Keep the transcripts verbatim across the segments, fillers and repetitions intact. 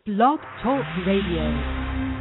Blog Talk Radio.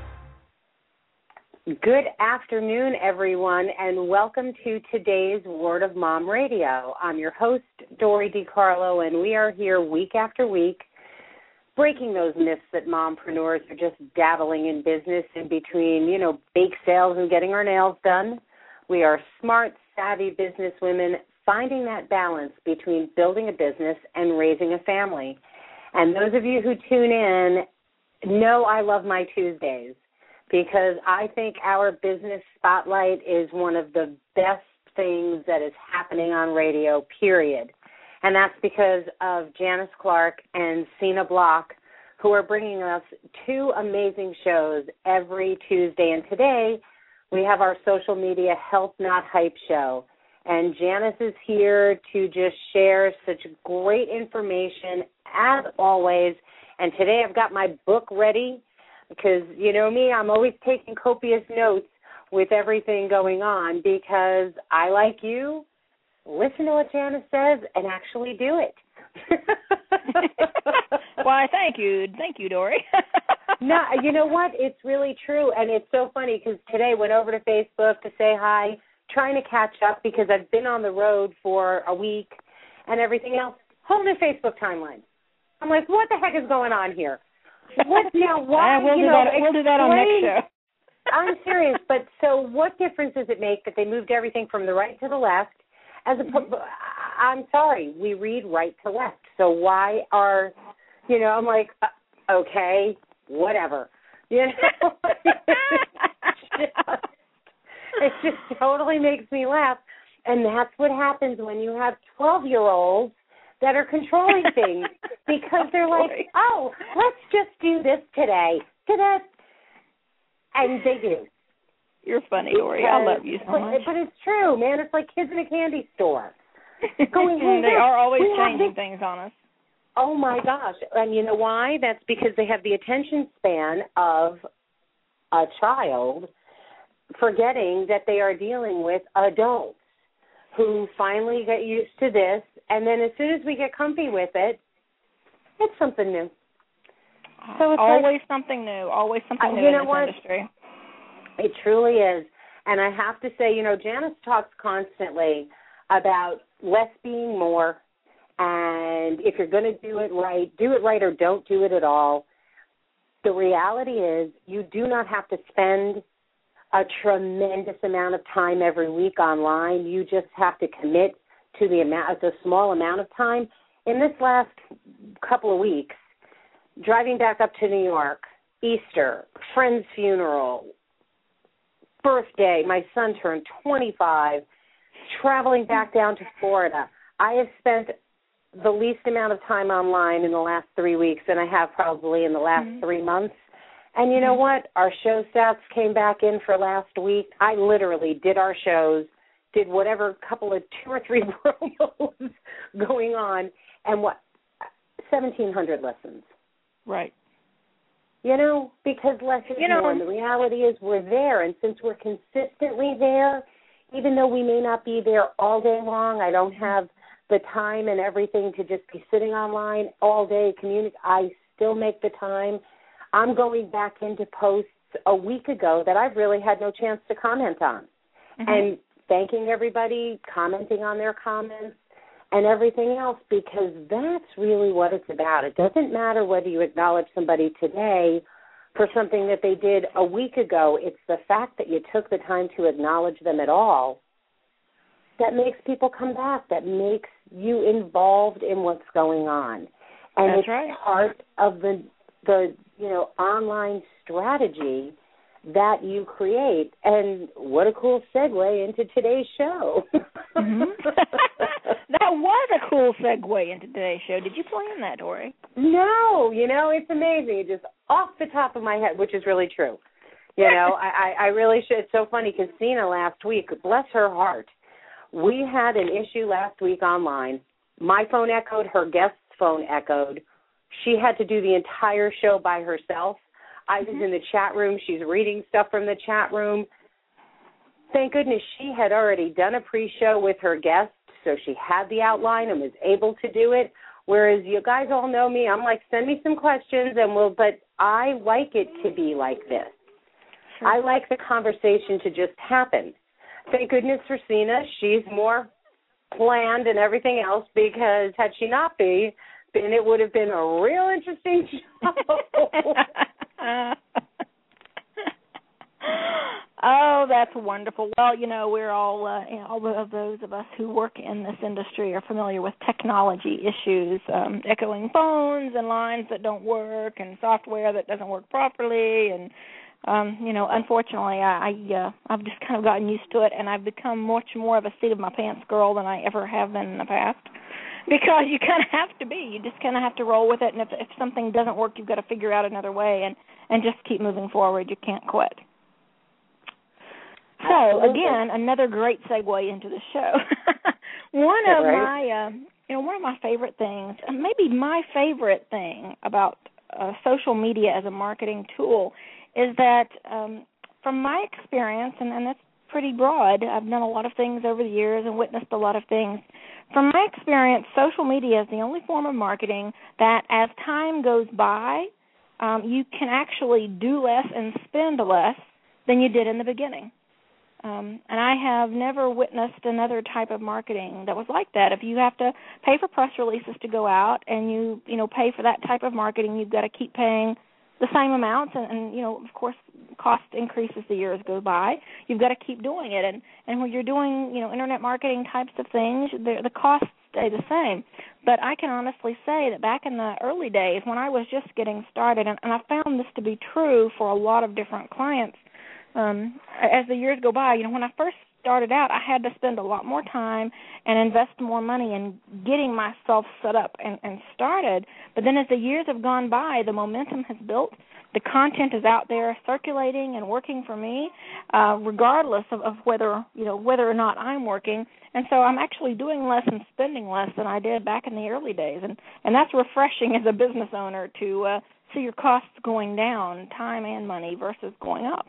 Good afternoon, everyone, and welcome to today's Word of Mom Radio. I'm your host, Dory DiCarlo, and we are here week after week breaking those myths that mompreneurs are just dabbling in business in between, you know, bake sales and getting our nails done. We are smart, savvy business women finding that balance between building a business and raising a family. And those of you who tune in know I love my Tuesdays because I think our business spotlight is one of the best things that is happening on radio, period. And that's because of Janice Clark and Cena Block, who are bringing us two amazing shows every Tuesday. And today we have our social media Health Not Hype show. And Janice is here to just share such great information, as always. And today I've got my book ready because, you know me, I'm always taking copious notes with everything going on because I, like you, listen to what Janice says and actually do it. Why, thank you. Thank you, Dory. No, you know what? It's really true. And it's so funny because today I went over to Facebook to say hi, trying to catch up because I've been on the road for a week and everything else. Whole new Facebook timeline. I'm like, what the heck is going on here? What now? Why? Uh, we'll, you do know, that, we'll do that on next show. I'm serious, but so what difference does it make that they moved everything from the right to the left? As a, mm-hmm. I'm sorry, we read right to left. So why are, you know? I'm like, uh, okay, whatever. You know. It just totally makes me laugh. And that's what happens when you have twelve-year-olds that are controlling things because they're like, oh, let's just do this today. Ta-da. And they do. You're funny, Dory. I love you so but, much. But it's true, man. It's like kids in a candy store. Going, hey, they are always we changing things on us. Oh, my gosh. And you know why? That's because they have the attention span of a child, forgetting that they are dealing with adults who finally get used to this, and then as soon as we get comfy with it, it's something new. So it's always like, something new, always something uh, new you in know this what? industry. It truly is. And I have to say, you know, Janice talks constantly about less being more, and if you're going to do it right, do it right or don't do it at all. The reality is you do not have to spend a tremendous amount of time every week online. You just have to commit to the amount, the small amount of time. In this last couple of weeks, driving back up to New York, Easter, friend's funeral, birthday, my son turned twenty-five, traveling back down to Florida. I have spent the least amount of time online in the last three weeks than I have probably in the last mm-hmm. three months. And you know what? Our show stats came back in for last week. I literally did our shows, did whatever couple of two or three promos going on, and what, seventeen hundred lessons. Right. You know, because less is you know, more. And the reality is we're there. And since we're consistently there, even though we may not be there all day long, I don't have the time and everything to just be sitting online all day, communicate. I still make the time. I'm going back into posts a week ago that I've really had no chance to comment on. Mm-hmm. And thanking everybody, commenting on their comments, and everything else, because that's really what it's about. It doesn't matter whether you acknowledge somebody today for something that they did a week ago. It's the fact that you took the time to acknowledge them at all that makes people come back, that makes you involved in what's going on. And that's it's right. part of the the you know, online strategy that you create. And what a cool segue into today's show. Mm-hmm. That was a cool segue into today's show. Did you plan that, Dory? No, you know, it's amazing. Just off the top of my head, which is really true. You know, I, I really should. It's so funny because Cena last week, bless her heart, we had an issue last week online. My phone echoed, her guest's phone echoed. She had to do the entire show by herself. I was mm-hmm. in the chat room. She's reading stuff from the chat room. Thank goodness she had already done a pre-show with her guest, so she had the outline and was able to do it. Whereas you guys all know me, I'm like, send me some questions and we'll, but I like it to be like this. Sure. I like the conversation to just happen. Thank goodness for Sina. She's more planned and everything else, because had she not be, then it would have been a real interesting show. Oh, that's wonderful. Well, you know, we're all, uh, you know, all of those of us who work in this industry are familiar with technology issues, um, echoing phones and lines that don't work and software that doesn't work properly. And, um, you know, unfortunately, I, I, uh, I've just kind of gotten used to it, and I've become much more of a seat-of-my-pants girl than I ever have been in the past. Because you kind of have to be. You just kind of have to roll with it, and if, if something doesn't work, you've got to figure out another way and, and just keep moving forward. You can't quit. So, Absolutely. again, another great segue into the show. one of right. my, uh, you know, one of my favorite things, and maybe my favorite thing about uh, social media as a marketing tool, is that um, from my experience, and, and that's pretty broad, I've done a lot of things over the years and witnessed a lot of things. From my experience, social media is the only form of marketing that, as time goes by, um, you can actually do less and spend less than you did in the beginning. Um, and I have never witnessed another type of marketing that was like that. If you have to pay for press releases to go out and you, you know, pay for that type of marketing, you've got to keep paying the same amounts. And, and you know, of course, cost increases as the years go by. You've got to keep doing it. And, and when you're doing, you know, internet marketing types of things, the, the costs stay the same. But I can honestly say that back in the early days when I was just getting started, and, and I found this to be true for a lot of different clients, Um, as the years go by, you know, when I first started out, I had to spend a lot more time and invest more money in getting myself set up and, and started. But then as the years have gone by, the momentum has built. The content is out there circulating and working for me, uh, regardless of, of whether, you know, whether or not I'm working. And so I'm actually doing less and spending less than I did back in the early days. And, and that's refreshing as a business owner to uh, see your costs going down, time and money, versus going up.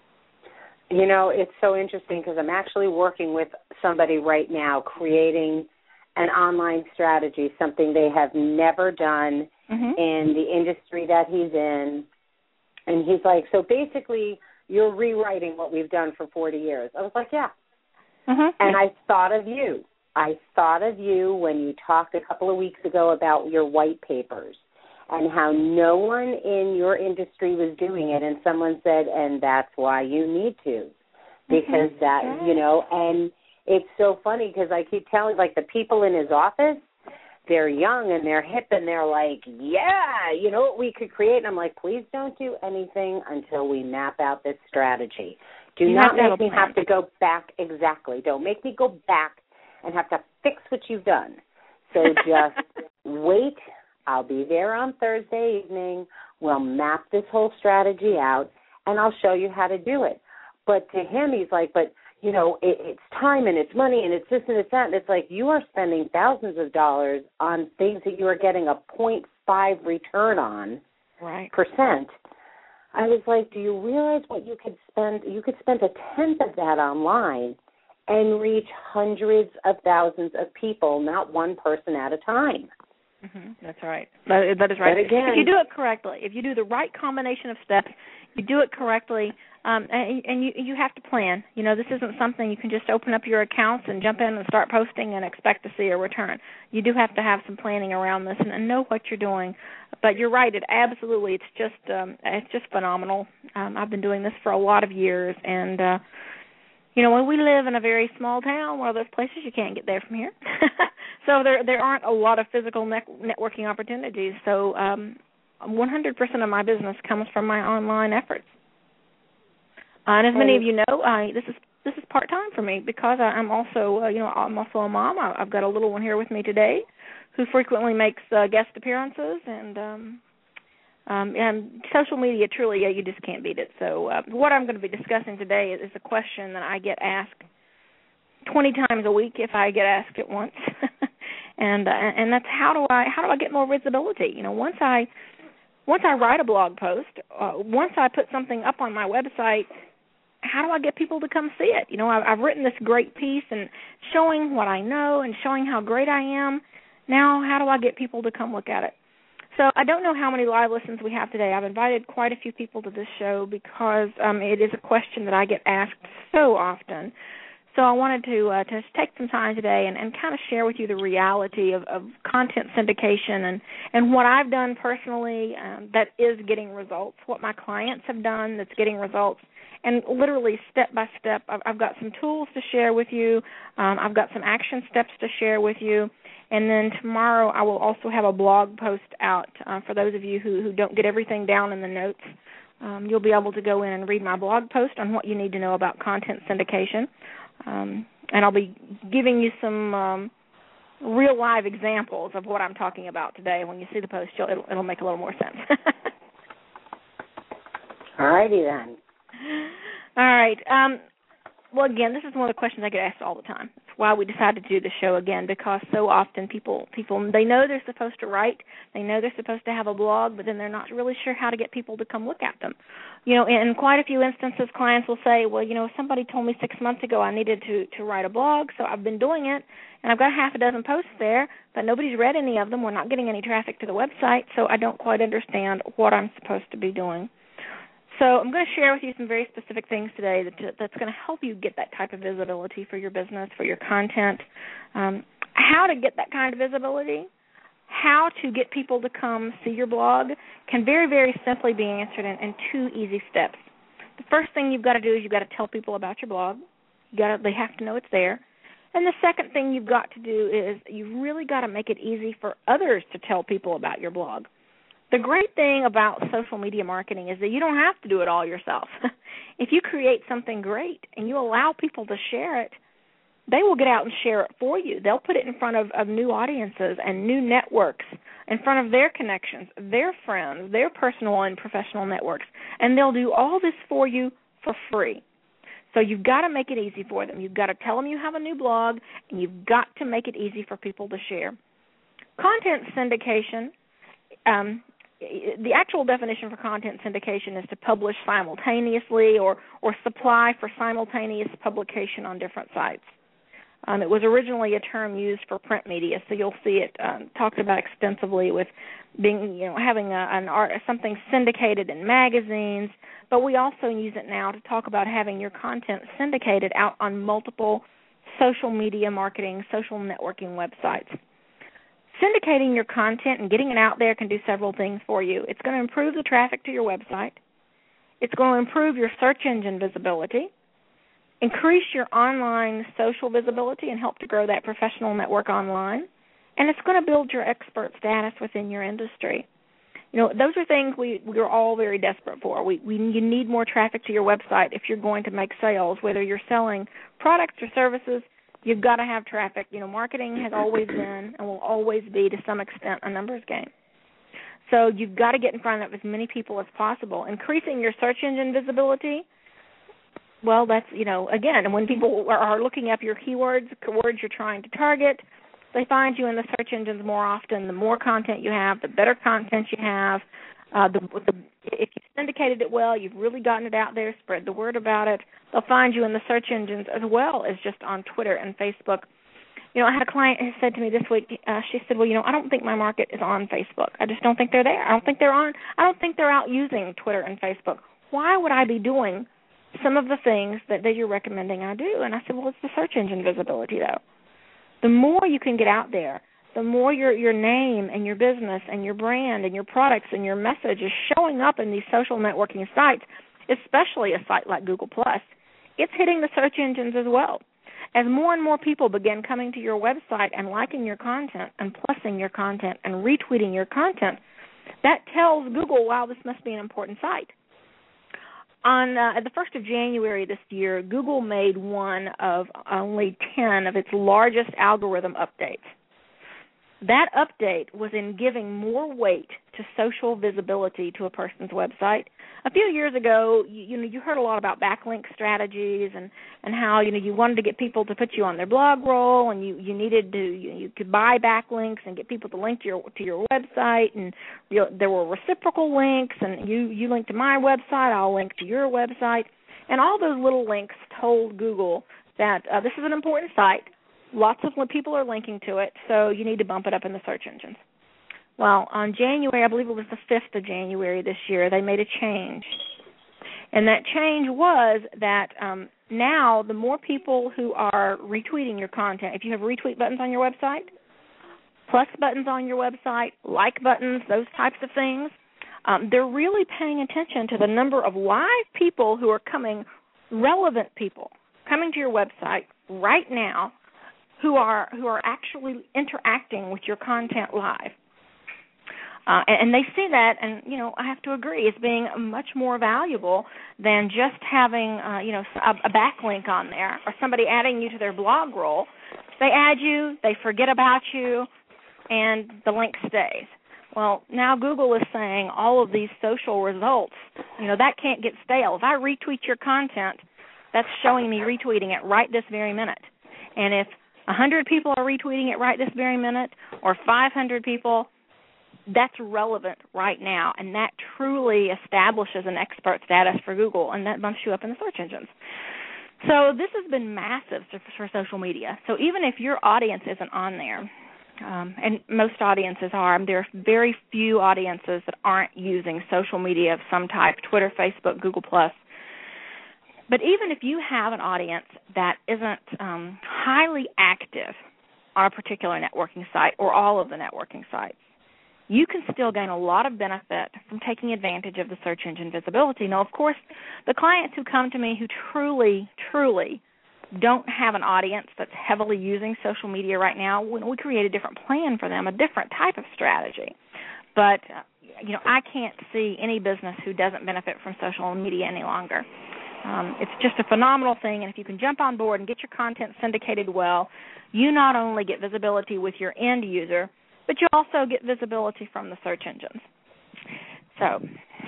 You know, it's so interesting because I'm actually working with somebody right now creating an online strategy, something they have never done mm-hmm. in the industry that he's in. And he's like, so basically you're rewriting what we've done for forty years. I was like, yeah. Mm-hmm. And I thought of you. I thought of you when you talked a couple of weeks ago about your white papers and how no one in your industry was doing it, and someone said, and that's why you need to, because mm-hmm. that, you know, and it's so funny because I keep telling, like, the people in his office, they're young and they're hip and they're like, yeah, you know what we could create? And I'm like, please don't do anything until we map out this strategy. Do you not make me have to go back, exactly. Don't make me go back and have to fix what you've done. So just wait. I'll be there on Thursday evening. We'll map this whole strategy out, and I'll show you how to do it. But to him, he's like, but, you know, it, it's time and it's money and it's this and it's that. And it's like you are spending thousands of dollars on things that you are getting a zero point five return on right. percent. I was like, do you realize what you could spend? You could spend a tenth of that online and reach hundreds of thousands of people, not one person at a time. Mm-hmm. That's right. That, that is right. But again, if you do it correctly, if you do the right combination of steps, you do it correctly, um, and, and you you have to plan. You know, this isn't something you can just open up your accounts and jump in and start posting and expect to see a return. You do have to have some planning around this and, and know what you're doing. But you're right. It absolutely. It's just um, it's just phenomenal. Um, I've been doing this for a lot of years, and uh, you know, when we live in a very small town, one of those places you can't get there from here. So there there aren't a lot of physical net- networking opportunities. So um, one hundred percent of my business comes from my online efforts. Uh, and as many of you know, uh, this is this is part time for me because I, I'm also uh, you know I'm also a mom. I, I've got a little one here with me today, who frequently makes uh, guest appearances, and um, um, and social media truly, yeah, you just can't beat it. So uh, what I'm going to be discussing today is, is a question that I get asked twenty times a week if I get asked it once. And uh, and that's how do I how do I get more visibility? You know, once I once I write a blog post, uh, once I put something up on my website, how do I get people to come see it? You know, I've, I've written this great piece and showing what I know and showing how great I am, Now how do I get people to come look at it? So I don't know how many live listens we have today. I've invited quite a few people to this show because um, it is a question that I get asked so often. So I wanted to uh, to take some time today and, and kind of share with you the reality of, of content syndication and, and what I've done personally um, that is getting results, what my clients have done that's getting results, and literally step by step. I've, I've got some tools to share with you. Um, I've got some action steps to share with you. And then tomorrow I will also have a blog post out uh, for those of you who, who don't get everything down in the notes. Um, you'll be able to go in and read my blog post on what you need to know about content syndication. Um, and I'll be giving you some um, real live examples of what I'm talking about today. When you see the post, you'll, it'll, it'll make a little more sense. All righty then. All right. Um, well, again, this is one of the questions I get asked all the time. That's why we decided to do the show again, because so often people, people they know they're supposed to write, they know they're supposed to have a blog, but then they're not really sure how to get people to come look at them. You know, in quite a few instances, clients will say, well, you know, somebody told me six months ago I needed to, to write a blog, so I've been doing it, and I've got half a dozen posts there, but nobody's read any of them. We're not getting any traffic to the website, so I don't quite understand what I'm supposed to be doing. So I'm going to share with you some very specific things today that, that's going to help you get that type of visibility for your business, for your content, um, how to get that kind of visibility, how to get people to come see your blog can very, very simply be answered in, in two easy steps. The first thing you've got to do is you've got to tell people about your blog. You got to, they have to know it's there. And the second thing you've got to do is you've really got to make it easy for others to tell people about your blog. The great thing about social media marketing is that you don't have to do it all yourself. If you create something great and you allow people to share it, they will get out and share it for you. They'll put it in front of, of new audiences and new networks, in front of their connections, their friends, their personal and professional networks, and they'll do all this for you for free. So you've got to make it easy for them. You've got to tell them you have a new blog, and you've got to make it easy for people to share. Content syndication, um, the actual definition for content syndication is to publish simultaneously or, or supply for simultaneous publication on different sites. Um, it was originally a term used for print media, so you'll see it um, talked about extensively with being, you know, having a, an art, something syndicated in magazines. But we also use it now to talk about having your content syndicated out on multiple social media marketing, social networking websites. Syndicating your content and getting it out there can do several things for you. It's going to improve the traffic to your website. It's going to improve your search engine visibility, increase your online social visibility and help to grow that professional network online, and it's going to build your expert status within your industry. You know, those are things we, we're all very desperate for. We, we you need more traffic to your website if you're going to make sales, whether you're selling products or services. You've got to have traffic. You know, marketing has always been and will always be, to some extent, a numbers game. So you've got to get in front of as many people as possible. Increasing your search engine visibility, well, that's, you know, again, when people are looking up your keywords, words you're trying to target, they find you in the search engines more often. The more content you have, the better content you have. Uh, the, the, if you've syndicated it well, you've really gotten it out there, spread the word about it, they'll find you in the search engines as well as just on Twitter and Facebook. You know, I had a client who said to me this week, uh, she said, well, you know, I don't think my market is on Facebook. I just don't think they're there. I don't think they're on, I don't think they're out using Twitter and Facebook. Why would I be doing some of the things that, that you're recommending I do? And I said, well, it's the search engine visibility, though. The more you can get out there, the more your your name and your business and your brand and your products and your message is showing up in these social networking sites, especially a site like Google Plus, it's hitting the search engines as well. As more and more people begin coming to your website and liking your content and plussing your content and retweeting your content, that tells Google, wow, this must be an important site. On uh, the first of January this year, Google made one of only ten of its largest algorithm updates. That update was in giving more weight to social visibility to a person's website. A few years ago, you, you know, you heard a lot about backlink strategies and, and how, you know, you wanted to get people to put you on their blog roll, and you, you needed to, you, you could buy backlinks and get people to link to your to your website, and you know, there were reciprocal links, and you, you link to my website, I'll link to your website, and all those little links told Google that uh, this is an important site. lots of people are linking to it, so you need to bump it up in the search engines. Well, on January, I believe it was the fifth of January this year, they made a change. And that change was that um, now the more people who are retweeting your content, if you have retweet buttons on your website, plus buttons on your website, like buttons, those types of things, um, they're really paying attention to the number of live people who are coming, relevant people, coming to your website right now who are who are actually interacting with your content live. Uh, and, and they see that, and, you know, I have to agree, as being much more valuable than just having, uh, you know, a, a backlink on there or somebody adding you to their blog roll. They add you, they forget about you, and the link stays. Well, now Google is saying all of these social results, you know, that can't get stale. If I retweet your content, that's showing me retweeting it right this very minute. And if one hundred people are retweeting it right this very minute or five hundred people, that's relevant right now, and that truly establishes an expert status for Google, and that bumps you up in the search engines. So this has been massive for social media. So even if your audience isn't on there, um, and most audiences are, there are very few audiences that aren't using social media of some type, Twitter, Facebook, Google plus. But even if you have an audience that isn't um, highly active on a particular networking site or all of the networking sites, you can still gain a lot of benefit from taking advantage of the search engine visibility. Now, of course, the clients who come to me who truly, truly don't have an audience that's heavily using social media right now, we create a different plan for them, a different type of strategy. But, uh, you know, I can't see any business who doesn't benefit from social media any longer. Um, it's just a phenomenal thing, and if you can jump on board and get your content syndicated well, you not only get visibility with your end user, but you also get visibility from the search engines. So,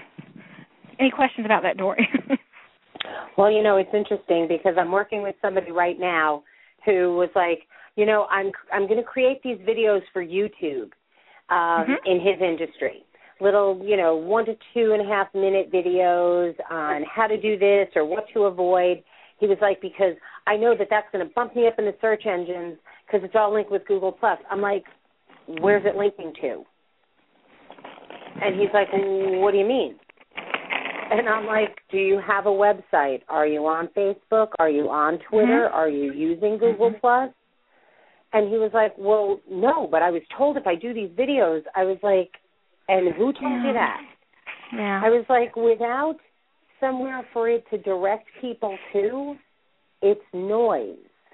any questions about that, Dory? Well, you know, it's interesting because I'm working with somebody right now who was like, you know, I'm I'm going to create these videos for YouTube um, mm-hmm. in his industry. Little, you know, one to two and a half minute videos on how to do this or what to avoid. He was like, because I know that that's going to bump me up in the search engines because it's all linked with Google plus. I'm like, where's it linking to? And he's like, well, what do you mean? And I'm like, do you have a website? Are you on Facebook? Are you on Twitter? Mm-hmm. Are you using Google plus? And he was like, well, no, but I was told if I do these videos, I was like, and who told yeah. you that? Yeah. I was like, without somewhere for it to direct people to, it's noise.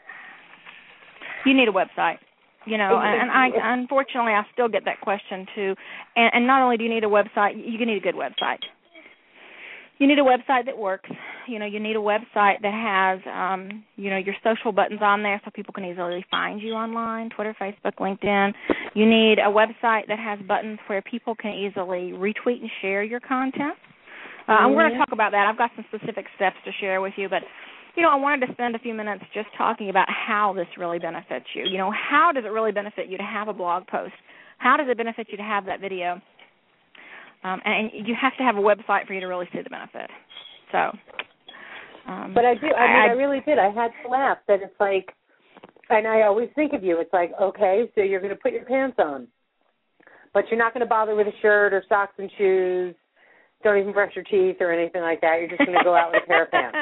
You need a website. You know, and, and I unfortunately I still get that question too. And, and not only do you need a website, you need a good website. You need a website that works. You know, you need a website that has, um, you know, your social buttons on there so people can easily find you online, Twitter, Facebook, LinkedIn. You need a website that has buttons where people can easily retweet and share your content. Uh, mm-hmm. I'm going to talk about that. I've got some specific steps to share with you, but you know, I wanted to spend a few minutes just talking about how this really benefits you. You know, how does it really benefit you to have a blog post? How does it benefit you to have that video? Um, and, and you have to have a website for you to really see the benefit. So, um, but I do. I mean, I, I really did. I had to laugh that it's like, and I always think of you. It's like, okay, so you're going to put your pants on, but you're not going to bother with a shirt or socks and shoes. Don't even brush your teeth or anything like that. You're just going to go out with a pair of pants.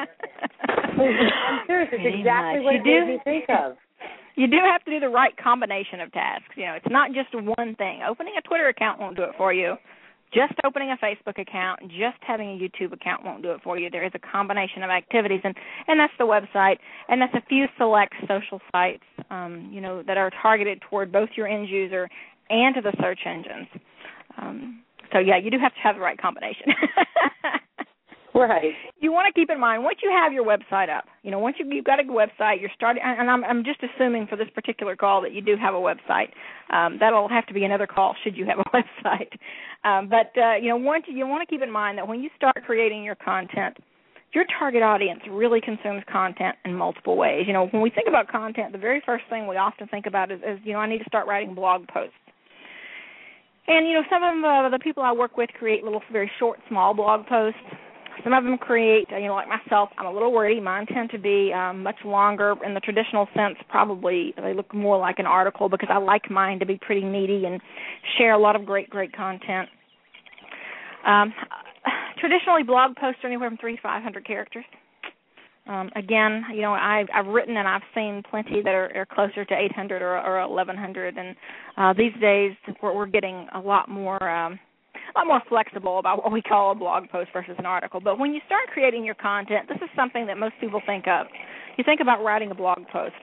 I'm serious. It's Pretty exactly much. what you it do, made me think of. You do have to do the right combination of tasks. You know, it's not just one thing. Opening a Twitter account won't do it for you. Just opening a Facebook account, just having a YouTube account won't do it for you. There is a combination of activities, and, and that's the website, and that's a few select social sites, um, you know, that are targeted toward both your end user and to the search engines. Um, so, yeah, you do have to have the right combination. Right. You want to keep in mind, once you have your website up, you know, once you, you've got a website, you're starting, and I'm, I'm just assuming for this particular call that you do have a website. Um, that'll have to be another call should you have a website. Um, but, uh, you know, once you, you want to keep in mind that when you start creating your content, your target audience really consumes content in multiple ways. You know, when we think about content, the very first thing we often think about is, is you know, I need to start writing blog posts. And, you know, some of uh, the people I work with create little, very short, small blog posts. Some of them create, you know, like myself, I'm a little wordy. Mine tend to be um, much longer in the traditional sense. Probably they look more like an article because I like mine to be pretty meaty and share a lot of great, great content. Um, traditionally, blog posts are anywhere from three to five hundred characters. Um, again, you know, I've, I've written and I've seen plenty that are, are closer to eight hundred or, or eleven hundred, and uh, these days we're, we're getting a lot more, um, a lot more flexible about what we call a blog post versus an article. But when you start creating your content, this is something that most people think of. You think about writing a blog post.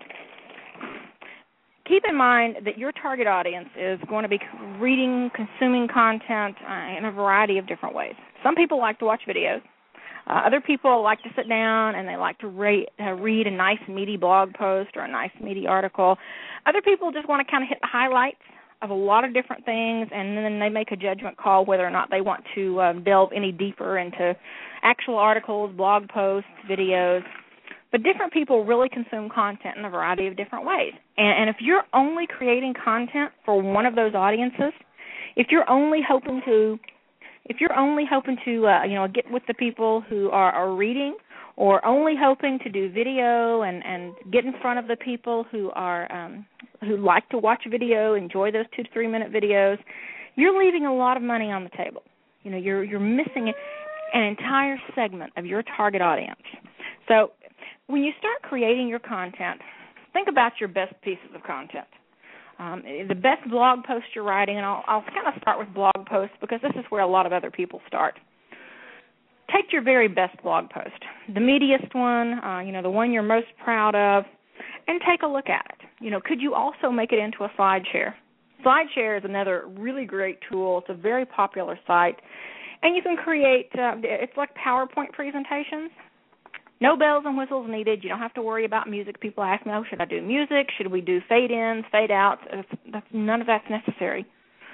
Keep in mind that your target audience is going to be reading, consuming content uh, in a variety of different ways. Some people like to watch videos. Uh, other people like to sit down and they like to rate, uh, read a nice, meaty blog post or a nice, meaty article. Other people just want to kind of hit the highlights of a lot of different things, and then they make a judgment call whether or not they want to um, delve any deeper into actual articles, blog posts, videos. But different people really consume content in a variety of different ways. And, and if you're only creating content for one of those audiences, if you're only hoping to If you're only hoping to, uh, you know, get with the people who are, are reading, or only hoping to do video and, and get in front of the people who are um, who like to watch video, enjoy those two to three minute videos, you're leaving a lot of money on the table. You know, you're you're missing an entire segment of your target audience. So when you start creating your content, think about your best pieces of content. Um, the best blog post you're writing, and I'll, I'll kind of start with blog posts because this is where a lot of other people start. Take your very best blog post, the meatiest one, uh, you know, the one you're most proud of, and take a look at it. You know, could you also make it into a SlideShare? SlideShare is another really great tool. It's a very popular site, and you can create, uh, it's like PowerPoint presentations. No bells and whistles needed. You don't have to worry about music. People ask me, oh, should I do music? Should we do fade-ins, fade-outs? That's, none of that's necessary.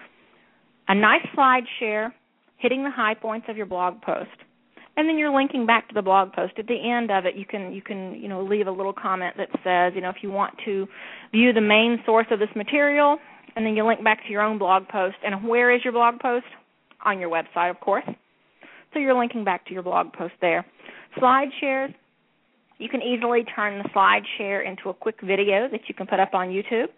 A nice slide share, hitting the high points of your blog post, and then you're linking back to the blog post. At the end of it, you can you can you know leave a little comment that says, you know, if you want to view the main source of this material, and then you link back to your own blog post. And where is your blog post? On your website, of course. So you're linking back to your blog post there. Slide shares, you can easily turn the slide share into a quick video that you can put up on YouTube.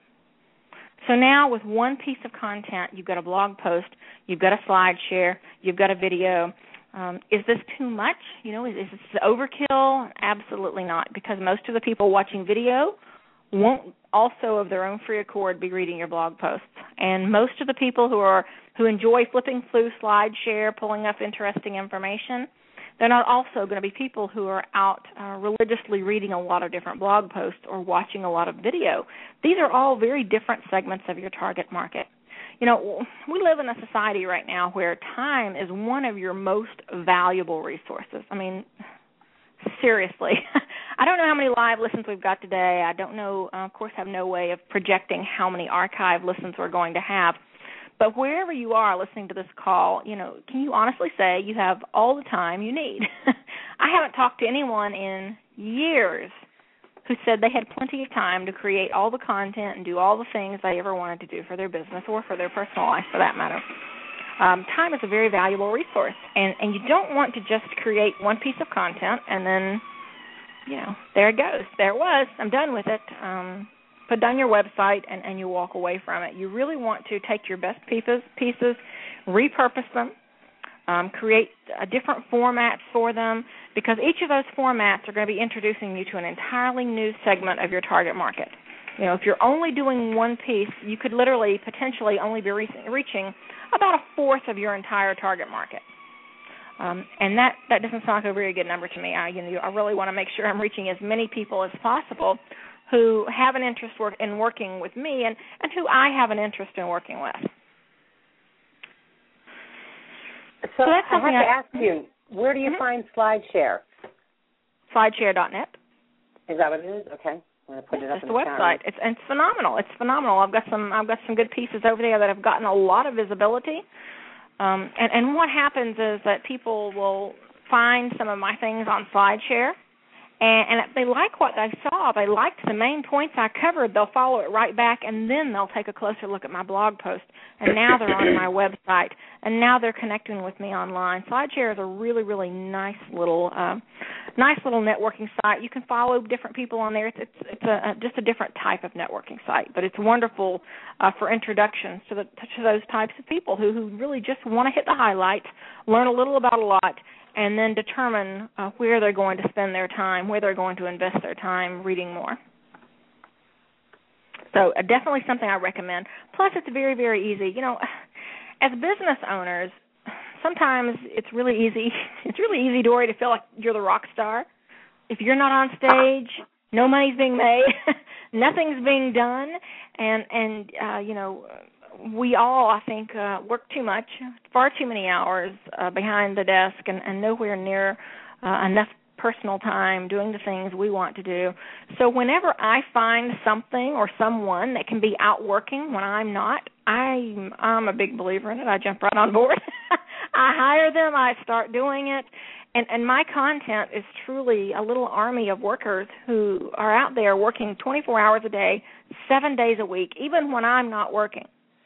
So now with one piece of content, you've got a blog post, you've got a slide share, you've got a video. Um, is this too much? You know, is, is this overkill? Absolutely not, because most of the people watching video won't also of their own free accord be reading your blog posts. And most of the people who are who enjoy flipping through slide share, pulling up interesting information, they're not also going to be people who are out uh, religiously reading a lot of different blog posts or watching a lot of video. These are all very different segments of your target market. You know, we live in a society right now where time is one of your most valuable resources. I mean, seriously. I don't know how many live listens we've got today. I don't know, uh, of course, have no way of projecting how many archive listens we're going to have. But wherever you are listening to this call, you know, can you honestly say you have all the time you need? I haven't talked to anyone in years who said they had plenty of time to create all the content and do all the things they ever wanted to do for their business or for their personal life, for that matter. Um, time is a very valuable resource, and, and you don't want to just create one piece of content and then, you know, there it goes. There it was. I'm done with it. Um, put it on your website, and, and you walk away from it. You really want to take your best pieces, pieces repurpose them, um, create a different formats for them, because each of those formats are going to be introducing you to an entirely new segment of your target market. You know, if you're only doing one piece, you could literally potentially only be re- reaching about a fourth of your entire target market. Um, and that, that doesn't sound like a very good number to me. I, you know, I really want to make sure I'm reaching as many people as possible who have an interest work in working with me and, and who I have an interest in working with. So, so that's I have to I, ask you, where do you mm-hmm. find SlideShare? SlideShare dot net. Is that what it is? Okay. I'm going to put it up it's in the, the website. It's, it's phenomenal. It's phenomenal. I've got some I've got some good pieces over there that have gotten a lot of visibility. Um, and, and what happens is that people will find some of my things on SlideShare, And, and if they like what they saw, they liked the main points I covered, they'll follow it right back, and then they'll take a closer look at my blog post. And now they're on my website, and now they're connecting with me online. SlideShare is a really, really nice little, um, nice little networking site. You can follow different people on there. It's it's, it's a, a, just a different type of networking site, but it's wonderful uh, for introductions to the to those types of people who who really just want to hit the highlights, learn a little about a lot, and then determine uh, where they're going to spend their time, where they're going to invest their time reading more. So uh, definitely something I recommend. Plus, it's very, very easy. You know, as business owners, sometimes it's really easy. It's really easy, Dory, to feel like you're the rock star. If you're not on stage, no money's being made, nothing's being done, and and uh, you know. We all, I think, uh, work too much, far too many hours uh, behind the desk and, and nowhere near uh, enough personal time doing the things we want to do. So whenever I find something or someone that can be out working when I'm not, I'm, I'm a big believer in it. I jump right on board. I hire them. I start doing it. And, and my content is truly a little army of workers who are out there working twenty-four hours a day, seven days a week, even when I'm not working.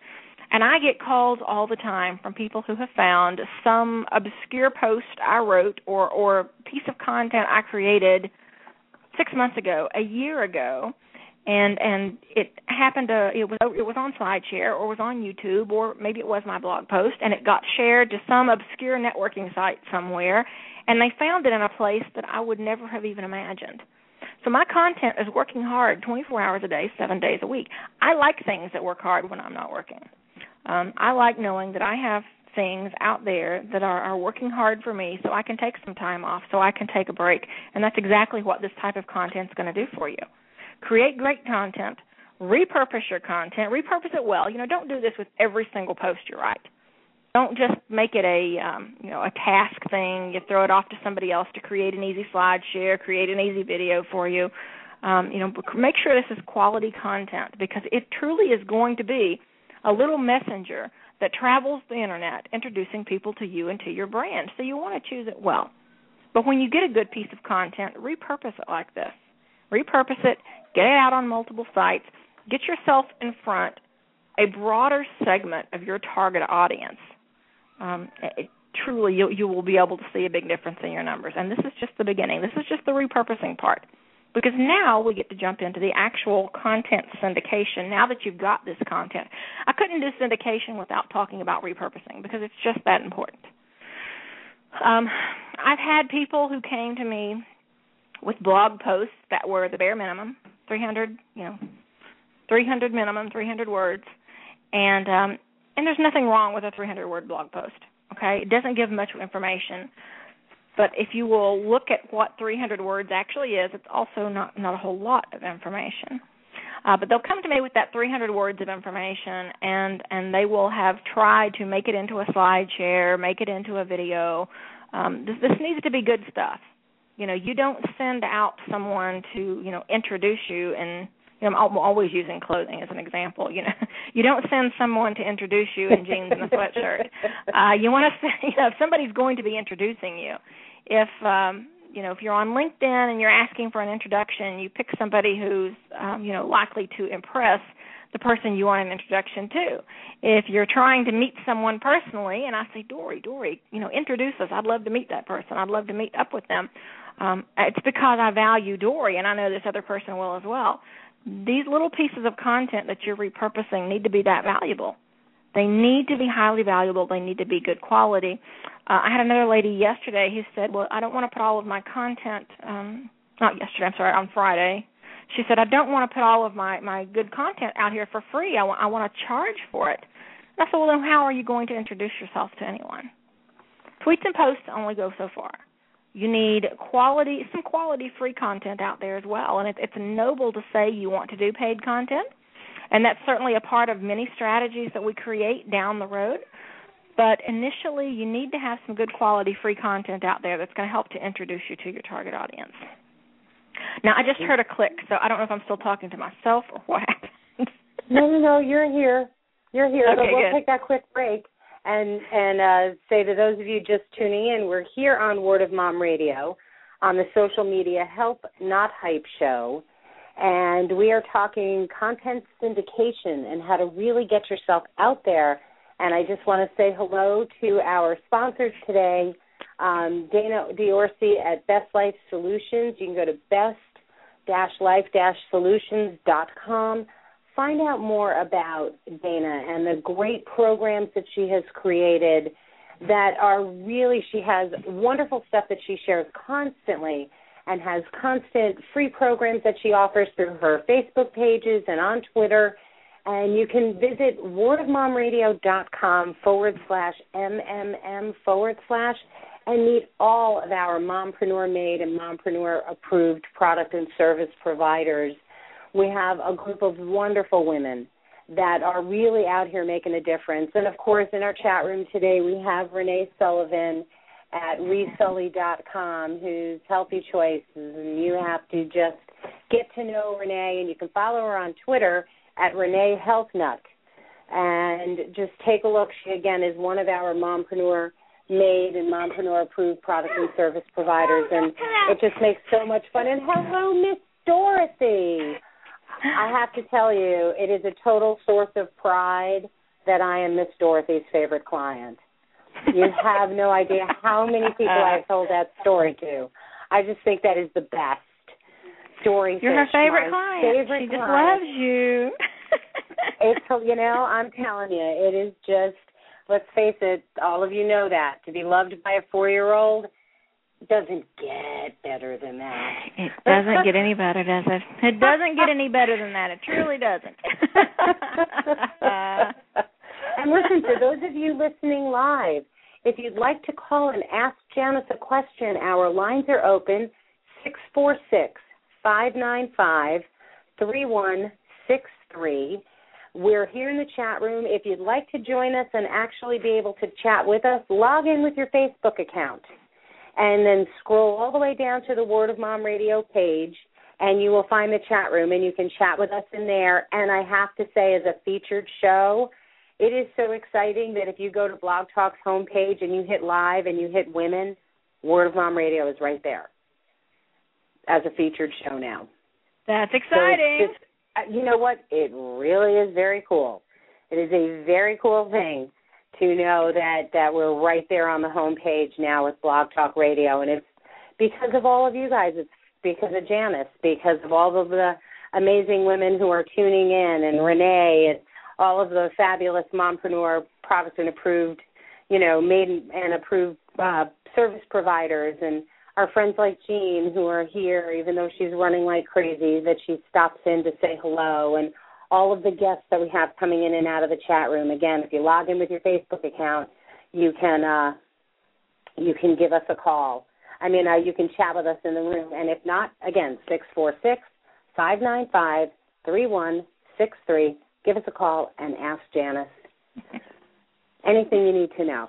And I get calls all the time from people who have found some obscure post I wrote or, or piece of content I created six months ago, a year ago, and and it happened to it was it was on SlideShare or was on YouTube or maybe it was my blog post, and it got shared to some obscure networking site somewhere, and they found it in a place that I would never have even imagined. So my content is working hard twenty-four hours a day, seven days a week. I like things that work hard when I'm not working. Um, I like knowing that I have things out there that are, are working hard for me so I can take some time off, so I can take a break. And that's exactly what this type of content is going to do for you. Create great content, repurpose your content, repurpose it well. You know, don't do this with every single post you write. Don't just make it a um, you know a task thing. You throw it off to somebody else to create an easy slide share, create an easy video for you. Um, you know, make sure this is quality content because it truly is going to be a little messenger that travels the internet, introducing people to you and to your brand. So you want to choose it well. But when you get a good piece of content, repurpose it like this. Repurpose it, get it out on multiple sites, get yourself in front a broader segment of your target audience. Um, it, truly, you, you will be able to see a big difference in your numbers. And this is just the beginning. This is just the repurposing part. Because now we get to jump into the actual content syndication, now that you've got this content. I couldn't do syndication without talking about repurposing because it's just that important. Um, I've had people who came to me with blog posts that were the bare minimum, three hundred, you know, three hundred minimum, three hundred words, and um, and there's nothing wrong with a three hundred word blog post, okay? It doesn't give much information. But if you will look at what three hundred words actually is, it's also not, not a whole lot of information. Uh, but they'll come to me with that three hundred words of information, and, and they will have tried to make it into a slide share, make it into a video. Um, this, this needs to be good stuff. You know, you don't send out someone to, you know, introduce you and, you know, I'm always using clothing as an example. You know, you don't send someone to introduce you in jeans and a sweatshirt. Uh, you want to, you know, if somebody's going to be introducing you, if um, you know, if you're on LinkedIn and you're asking for an introduction, you pick somebody who's, um, you know, likely to impress the person you want an introduction to. If you're trying to meet someone personally, and I say, Dory, Dory, you know, introduce us. I'd love to meet that person. I'd love to meet up with them. Um, it's because I value Dory, and I know this other person will as well. These little pieces of content that you're repurposing need to be that valuable. They need to be highly valuable. They need to be good quality. Uh, I had another lady yesterday who said, well, I don't want to put all of my content, um, not yesterday, I'm sorry, on Friday. She said, I don't want to put all of my, my good content out here for free. I, w- I want to charge for it. And I said, well, then how are you going to introduce yourself to anyone? Tweets and posts only go so far. You need quality, some quality free content out there as well. And it, it's noble to say you want to do paid content, and that's certainly a part of many strategies that we create down the road. But initially, you need to have some good quality free content out there that's going to help to introduce you to your target audience. Now, I just heard a click, so I don't know if I'm still talking to myself or what happened. No, no, no, you're here. You're here, okay, but we'll good. take that quick break and, and uh, say to those of you just tuning in, we're here on Word of Mom Radio. on the Social Media Help Not Hype show. And we are talking content syndication and how to really get yourself out there. And I just want to say hello to our sponsors today, um, Dana Diorsi at Best Life Solutions. You can go to best dash life dash solutions dot com. Find out more about Dana and the great programs that she has created that are really, she has wonderful stuff that she shares constantly and has constant free programs that she offers through her Facebook pages and on Twitter. And you can visit wordofmomradio.com forward slash MMM forward slash and meet all of our mompreneur-made and mompreneur-approved product and service providers. We have a group of wonderful women that are really out here making a difference. And, of course, in our chat room today, we have Renee Sullivan at resully dot com, who's Healthy Choices. And you have to just get to know Renee, and you can follow her on Twitter at Renee Health Nut. And just take a look. She, again, is one of our mompreneur-made and mompreneur-approved product and service providers. And it just makes so much fun. And hello, Miss Dorothy. I have to tell you, it is a total source of pride that I am Miss Dorothy's favorite client. You have no idea how many people I've told that story to. I just think that is the best story. You're her favorite client. Favorite she just client. loves you. It's, you know, I'm telling you, it is just, let's face it, all of you know that. To be loved by a four-year-old doesn't get better than that. It doesn't get any better, does it? It doesn't get any better than that. It truly doesn't. uh, and listen, for those of you listening live, if you'd like to call and ask Janice a question, our lines are open, six four six, five nine five, three one six three. We're here in the chat room. If you'd like to join us and actually be able to chat with us, log in with your Facebook account and then scroll all the way down to the Word of Mom Radio page, and you will find the chat room, and you can chat with us in there. And I have to say, as a featured show, it is so exciting that if you go to Blog Talk's homepage and you hit live and you hit women, Word of Mom Radio is right there as a featured show now. That's exciting. So it's just, you know what? It really is very cool. It is a very cool thing to know that, that we're right there on the homepage now with Blog Talk Radio. And it's because of all of you guys. It's because of Janice, because of all of the amazing women who are tuning in, and Renee, and all of the fabulous mompreneur product and approved, you know, made and approved uh, service providers, and our friends like Jean who are here, even though she's running like crazy, that she stops in to say hello, and all of the guests that we have coming in and out of the chat room. Again, if you log in with your Facebook account, you can uh, you can give us a call. I mean, uh, you can chat with us in the room. And if not, again, six four six, five nine five, three one six three. Give us a call and ask Janice anything you need to know.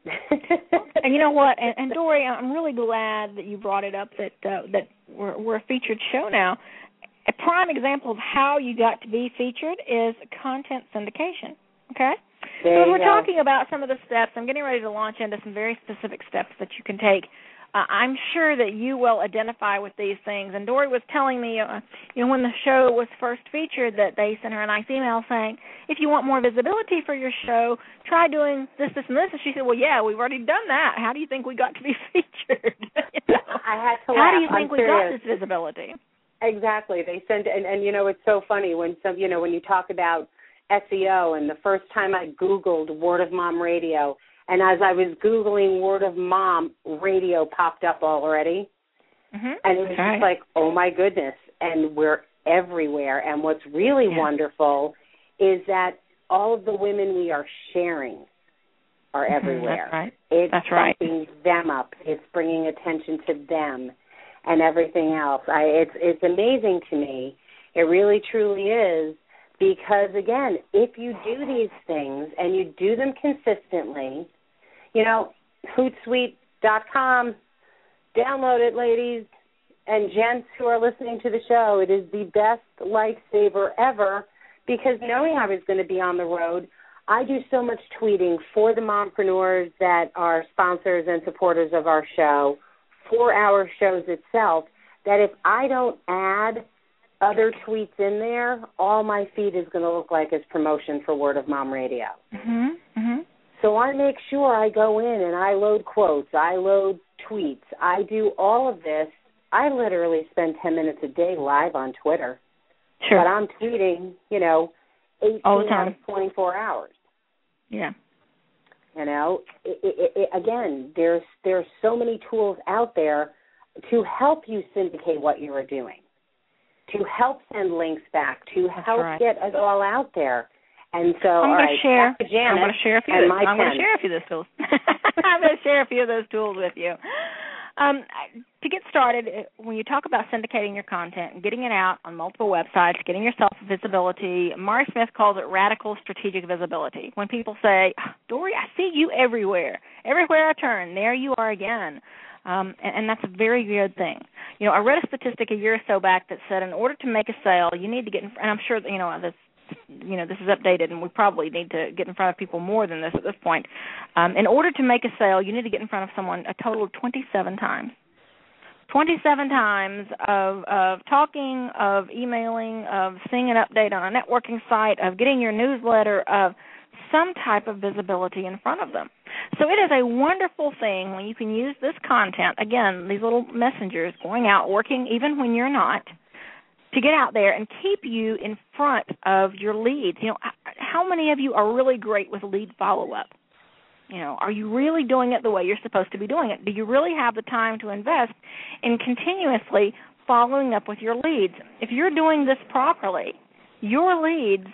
And you know what? And, and Dory, I'm really glad that you brought it up that uh, that we're, we're a featured show now. A prime example of how you got to be featured is content syndication, okay? There so we're go. talking about some of the steps. I'm getting ready to launch into some very specific steps that you can take. Uh, I'm sure that you will identify with these things. And Dory was telling me, uh, you know, when the show was first featured, that they sent her a nice email saying, if you want more visibility for your show, try doing this, this, and this. And she said, well, yeah, we've already done that. How do you think we got to be featured? you know? I had to How laugh. do you think I'm we serious. got this visibility? Exactly. They send, and, and you know, it's so funny when some, you know, when you talk about S E O, and the first time I Googled Word of Mom Radio, and as I was Googling Word of Mom, radio popped up already. Mm-hmm. And it was right. just like, oh, my goodness. And we're everywhere. And what's really yeah. wonderful is that all of the women we are sharing are mm-hmm. everywhere. That's right. It's That's right. bumping them up. It's bringing attention to them and everything else. I, it's, it's amazing to me. It really, truly is. Because, again, if you do these things and you do them consistently, you know, Hootsuite dot com, download it, ladies and gents who are listening to the show. It is the best lifesaver ever, because knowing I was going to be on the road, I do so much tweeting for the mompreneurs that are sponsors and supporters of our show, four-hour shows itself, that if I don't add other tweets in there, all my feed is going to look like is promotion for Word of Mom Radio. Mm-hmm. Mm-hmm. So I make sure I go in and I load quotes, I load tweets, I do all of this. I literally spend ten minutes a day live on Twitter. Sure. But I'm tweeting, you know, eighteen out of twenty-four hours. Yeah. You know, it, it, it, again, there's there's so many tools out there to help you syndicate what you are doing, to help send links back, to That's help right. get it all out there. And so, I'm all going right, to share. Janet I'm going to share a few. And of, my I'm going to share a few of those tools. I'm going to share a few of those tools with you. Um, to get started, when you talk about syndicating your content and getting it out on multiple websites, getting yourself visibility, Mari Smith calls it radical strategic visibility. When people say, Dory, I see you everywhere. Everywhere I turn, there you are again. Um, and, and that's a very good thing. You know, I read a statistic a year or so back that said in order to make a sale, you need to get in front, and I'm sure that, you know, this you know, this is updated, and we probably need to get in front of people more than this at this point. Um, in order to make a sale, you need to get in front of someone a total of twenty-seven times. twenty-seven times of, of talking, of emailing, of seeing an update on a networking site, of getting your newsletter, of some type of visibility in front of them. So it is a wonderful thing when you can use this content, again, these little messengers going out, working even when you're not, to get out there and keep you in front of your leads. You know, how many of you are really great with lead follow-up? You know, are you really doing it the way you're supposed to be doing it? Do you really have the time to invest in continuously following up with your leads? If you're doing this properly, your leads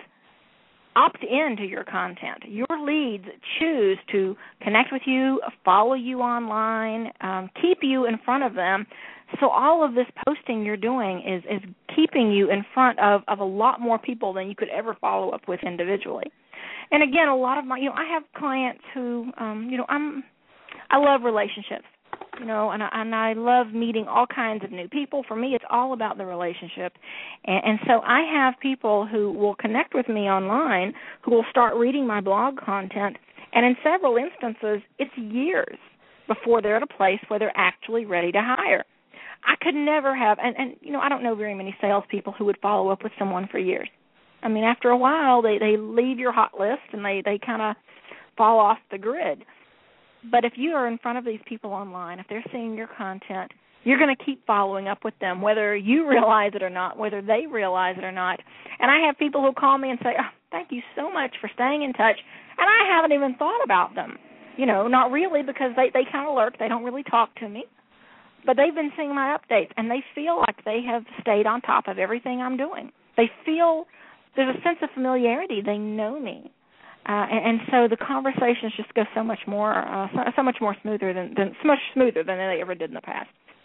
opt into your content. Your leads choose to connect with you, follow you online, um, keep you in front of them. So all of this posting you're doing is, is keeping you in front of, of a lot more people than you could ever follow up with individually. And again, a lot of my, you know, I have clients who, um, you know, I'm, I love relationships, you know, and I, and I love meeting all kinds of new people. For me, it's all about the relationship. And, and so I have people who will connect with me online who will start reading my blog content, and in several instances, it's years before they're at a place where they're actually ready to hire. I could never have, and, and you know, I don't know very many salespeople who would follow up with someone for years. I mean, after a while, they, they leave your hot list and they, they kind of fall off the grid. But if you are in front of these people online, if they're seeing your content, you're going to keep following up with them, whether you realize it or not, whether they realize it or not. And I have people who call me and say, oh, thank you so much for staying in touch, and I haven't even thought about them. You know, not really, because they, they kind of lurk. They don't really talk to me. But they've been seeing my updates, and they feel like they have stayed on top of everything I'm doing. They feel there's a sense of familiarity. They know me. Uh, and, and so the conversations just go so much more, uh, so, so much more smoother than, than so much smoother than they ever did in the past.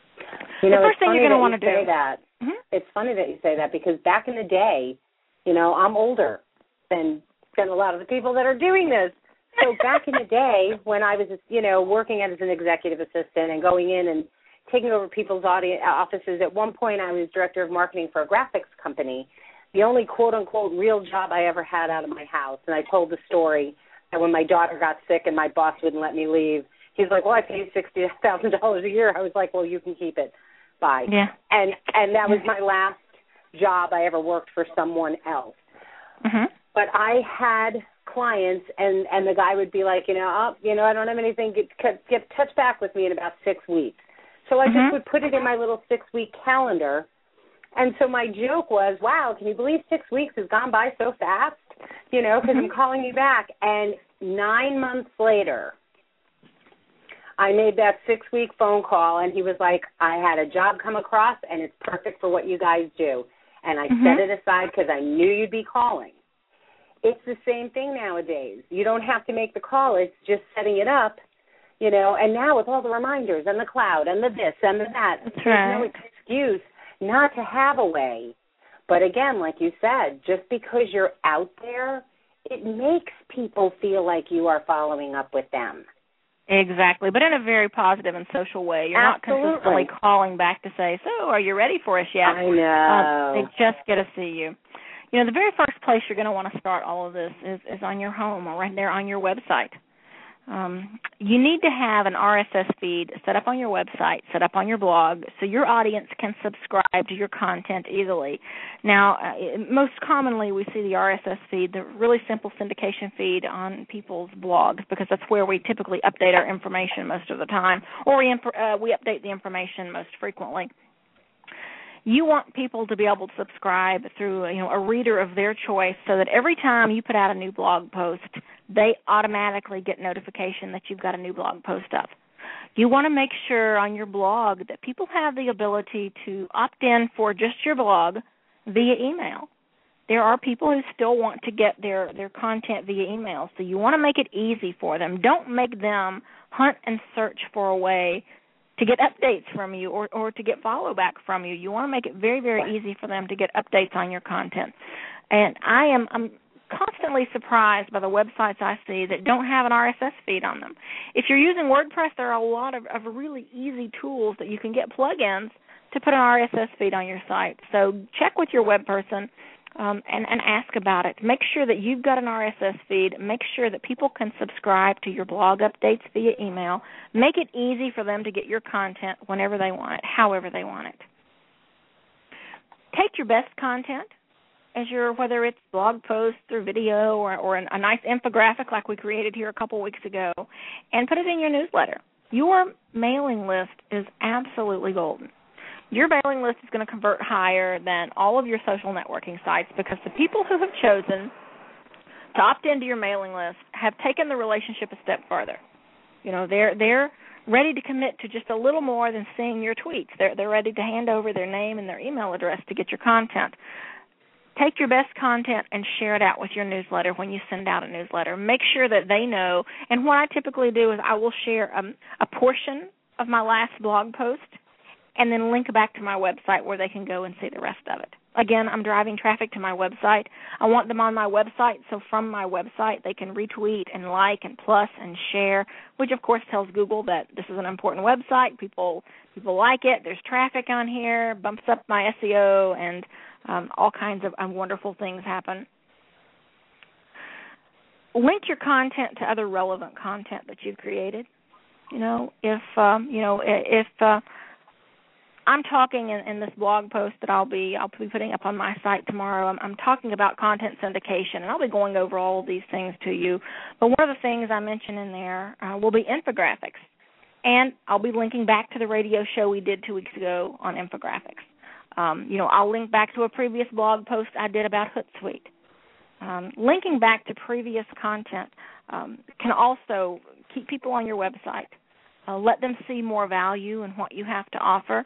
You know, the first it's thing funny you're going to that want you to do. say that. Mm-hmm. It's funny that you say that, because back in the day, you know, I'm older than than a lot of the people that are doing this. So back in the day, when I was, you know, working as an executive assistant and going in and taking over people's audience, offices, at one point I was director of marketing for a graphics company. The only quote-unquote real job I ever had out of my house. And I told the story that when my daughter got sick and my boss wouldn't let me leave, he's like, well, I pay sixty thousand dollars a year. I was like, well, you can keep it. Bye. Yeah. And and that was my last job I ever worked for someone else. Mm-hmm. But I had clients, and, and the guy would be like, you know, oh, you know, I don't have anything. Get, get touch back with me in about six weeks. So I mm-hmm. just would put it in my little six-week calendar. And so my joke was, wow, can you believe six weeks has gone by so fast? You know, because mm-hmm. I'm calling you back. And nine months later, I made that six-week phone call, and he was like, I had a job come across, and it's perfect for what you guys do. And I mm-hmm. set it aside because I knew you'd be calling. It's the same thing nowadays. You don't have to make the call. It's just setting it up, you know. And now with all the reminders and the cloud and the this and the that, That's there's right. no excuse not to have a way. But again, like you said, just because you're out there, it makes people feel like you are following up with them. Exactly, but in a very positive and social way. You're Absolutely. not consistently calling back to say, so are you ready for us yet? I know. Um, they just get to see you. You know, the very first place you're going to want to start all of this is, is on your home or right there on your website. Um, you need to have an R S S feed set up on your website, set up on your blog, so your audience can subscribe to your content easily. Now, uh, most commonly we see the R S S feed, the really simple syndication feed on people's blogs, because that's where we typically update our information most of the time, or we, imp- uh, we update the information most frequently. You want people to be able to subscribe through, you know, a reader of their choice, so that every time you put out a new blog post, they automatically get notification that you've got a new blog post up. You want to make sure on your blog that people have the ability to opt in for just your blog via email. There are people who still want to get their, their content via email, so you want to make it easy for them. Don't make them hunt and search for a way to get updates from you or, or to get follow back from you. You want to make it very, very easy for them to get updates on your content. And I am I'm constantly surprised by the websites I see that don't have an R S S feed on them. If you're using WordPress, there are a lot of, of really easy tools that you can get plugins to put an R S S feed on your site. So check with your web person um, and, and ask about it. Make sure that you've got an R S S feed. Make sure that people can subscribe to your blog updates via email. Make it easy for them to get your content whenever they want it, however they want it. Take your best content, as your, whether it's blog posts or video or, or an, a nice infographic like we created here a couple weeks ago, and put it in your newsletter. Your mailing list is absolutely golden. Your mailing list is going to convert higher than all of your social networking sites, because the people who have chosen to opt into your mailing list have taken the relationship a step further. You know, they're they're ready to commit to just a little more than seeing your tweets. They're they're ready to hand over their name and their email address to get your content. Take your best content and share it out with your newsletter when you send out a newsletter. Make sure that they know. And what I typically do is I will share um, a portion of my last blog post and then link back to my website where they can go and see the rest of it. Again, I'm driving traffic to my website. I want them on my website, so from my website they can retweet and like and plus and share, which of course tells Google that this is an important website. People people like it. There's traffic on here, bumps up my S E O, and um, all kinds of um, wonderful things happen. Link your content to other relevant content that you've created. You know, if um, you know if uh, I'm talking in, in this blog post that I'll be I'll be putting up on my site tomorrow. I'm, I'm talking about content syndication, and I'll be going over all of these things to you. But one of the things I mention in there uh, will be infographics, and I'll be linking back to the radio show we did two weeks ago on infographics. Um, you know, I'll link back to a previous blog post I did about Hootsuite. Um, linking back to previous content um, can also keep people on your website. Uh, let them see more value in what you have to offer.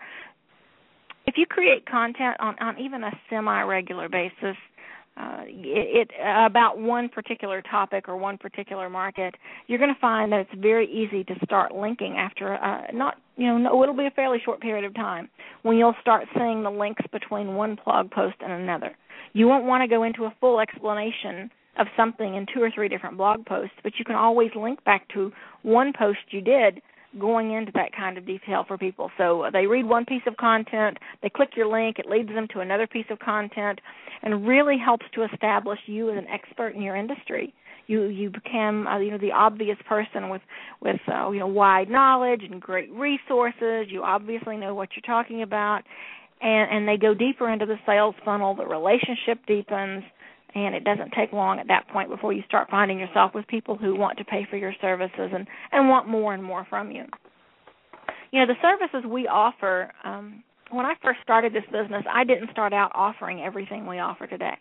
If you create content on, on even a semi-regular basis, uh, it, it about one particular topic or one particular market, you're going to find that it's very easy to start linking after uh, not, you know, no, it'll be a fairly short period of time when you'll start seeing the links between one blog post and another. You won't want to go into a full explanation of something in two or three different blog posts, but you can always link back to one post you did going into that kind of detail for people. So they read one piece of content, they click your link, it leads them to another piece of content, and really helps to establish you as an expert in your industry. You you become uh, you know the obvious person with with uh, you know wide knowledge and great resources. You obviously know what you're talking about, and and they go deeper into the sales funnel. The relationship deepens. And it doesn't take long at that point before you start finding yourself with people who want to pay for your services and, and want more and more from you. You know, the services we offer, um, when I first started this business, I didn't start out offering everything we offer today.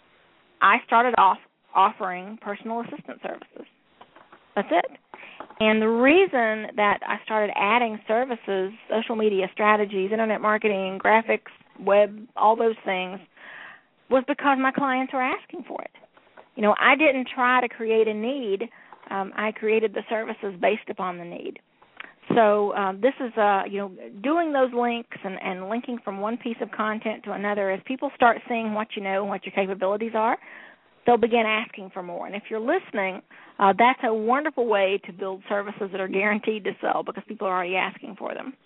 I started off offering personal assistant services. That's it. And the reason that I started adding services, social media strategies, internet marketing, graphics, web, all those things, was because my clients were asking for it. You know, I didn't try to create a need. Um, I created the services based upon the need. So um, this is, uh, you know, doing those links and, and linking from one piece of content to another. As people start seeing what you know and what your capabilities are, they'll begin asking for more. And if you're listening, uh, that's a wonderful way to build services that are guaranteed to sell because people are already asking for them.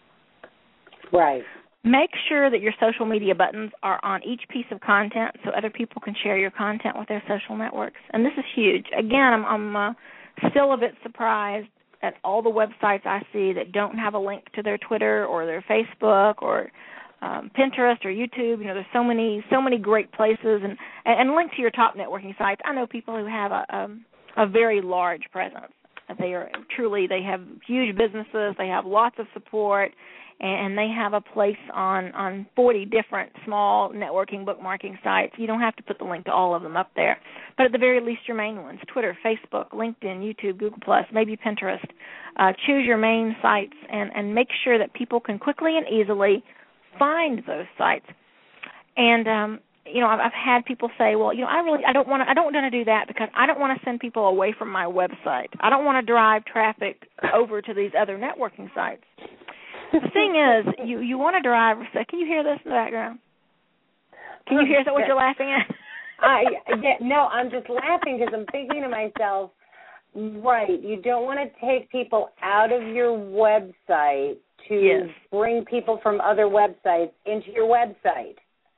Right. Make sure that your social media buttons are on each piece of content so other people can share your content with their social networks. And this is huge. Again, I'm, I'm uh, still a bit surprised at all the websites I see that don't have a link to their Twitter or their Facebook or um, Pinterest or YouTube. You know, there's so many so many great places, and, and link to your top networking sites. I know people who have a, a, a very large presence. They are truly, they have huge businesses, they have lots of support, and they have a place on, on forty different small networking bookmarking sites. You don't have to put the link to all of them up there, but at the very least your main ones, Twitter, Facebook, LinkedIn, YouTube, Google plus, maybe Pinterest. Uh, choose your main sites and, and make sure that people can quickly and easily find those sites. And um, you know, I've, I've had people say, well, you know, I really, I don't want to, I don't want to do that because I don't want to send people away from my website. I don't want to drive traffic over to these other networking sites. The thing is, you, you want to drive. Can you hear this in the background? Can you hear what you're laughing at? I yeah, no, I'm just laughing because I'm thinking to myself, right? You don't want to take people out of your website to yes. bring people from other websites into your website.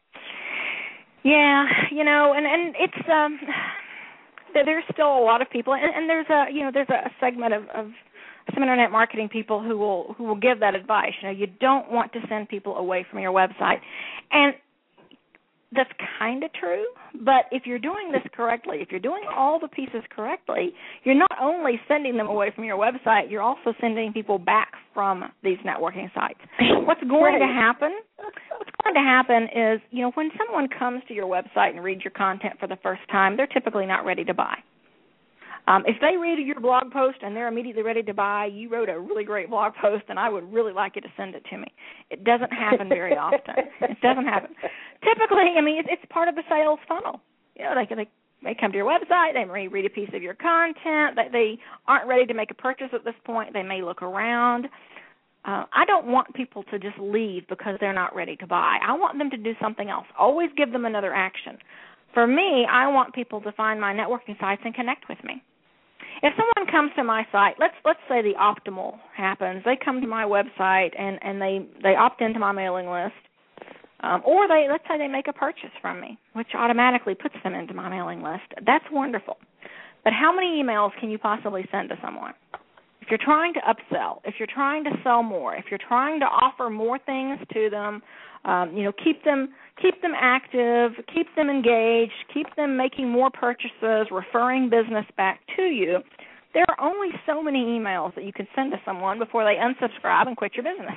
Yeah, you know, and, and it's um, there's still a lot of people, and, and there's a you know there's a segment of, of some internet marketing people who will who will give that advice. You know, you don't want to send people away from your website, and that's kind of true. But if you're doing this correctly, if you're doing all the pieces correctly, you're not only sending them away from your website, you're also sending people back from these networking sites. What's going right. to happen? What's going to happen is, you know, when someone comes to your website and reads your content for the first time, they're typically not ready to buy. Um, if they read your blog post and they're immediately ready to buy, you wrote a really great blog post, and I would really like you to send it to me. It doesn't happen very often. It doesn't happen. Typically, I mean, it's, it's part of the sales funnel. You know, they, they they come to your website, they may read a piece of your content, they, they aren't ready to make a purchase at this point, they may look around. Uh, I don't want people to just leave because they're not ready to buy. I want them to do something else. Always give them another action. For me, I want people to find my networking sites and connect with me. If someone comes to my site, let's let's say the optimal happens. They come to my website and, and they, they opt into my mailing list, um, or they let's say they make a purchase from me, which automatically puts them into my mailing list. That's wonderful. But how many emails can you possibly send to someone? If you're trying to upsell, if you're trying to sell more, if you're trying to offer more things to them, um, you know, keep them keep them active, keep them engaged, keep them making more purchases, referring business back to you, there are only so many emails that you can send to someone before they unsubscribe and quit your business.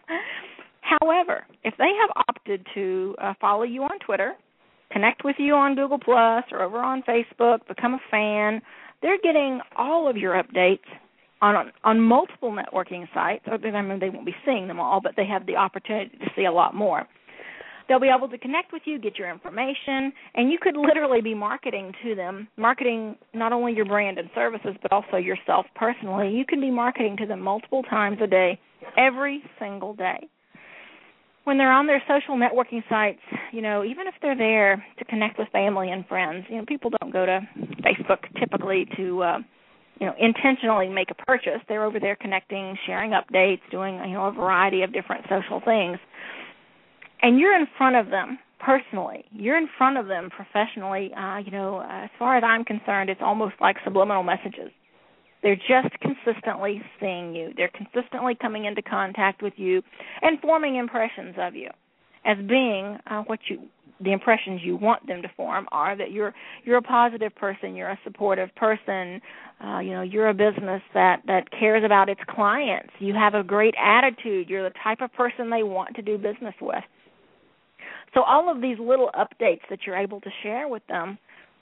However, if they have opted to uh, follow you on Twitter, connect with you on Google plus or over on Facebook, become a fan, they're getting all of your updates on on multiple networking sites. Or, I mean, they won't be seeing them all, but they have the opportunity to see a lot more. They'll be able to connect with you, get your information, and you could literally be marketing to them, marketing not only your brand and services, but also yourself personally. You can be marketing to them multiple times a day, every single day. When they're on their social networking sites, you know, even if they're there to connect with family and friends, you know, people don't go to Facebook typically to, uh, you know, intentionally make a purchase. They're over there connecting, sharing updates, doing, you know, a variety of different social things. And you're in front of them personally. You're in front of them professionally. Uh, you know, as far as I'm concerned, it's almost like subliminal messages. They're just consistently seeing you. They're consistently coming into contact with you and forming impressions of you as being uh, what you, the impressions you want them to form are that you're you're a positive person, you're a supportive person, uh, you know, you're a business that, that cares about its clients. You have a great attitude. You're the type of person they want to do business with. So all of these little updates that you're able to share with them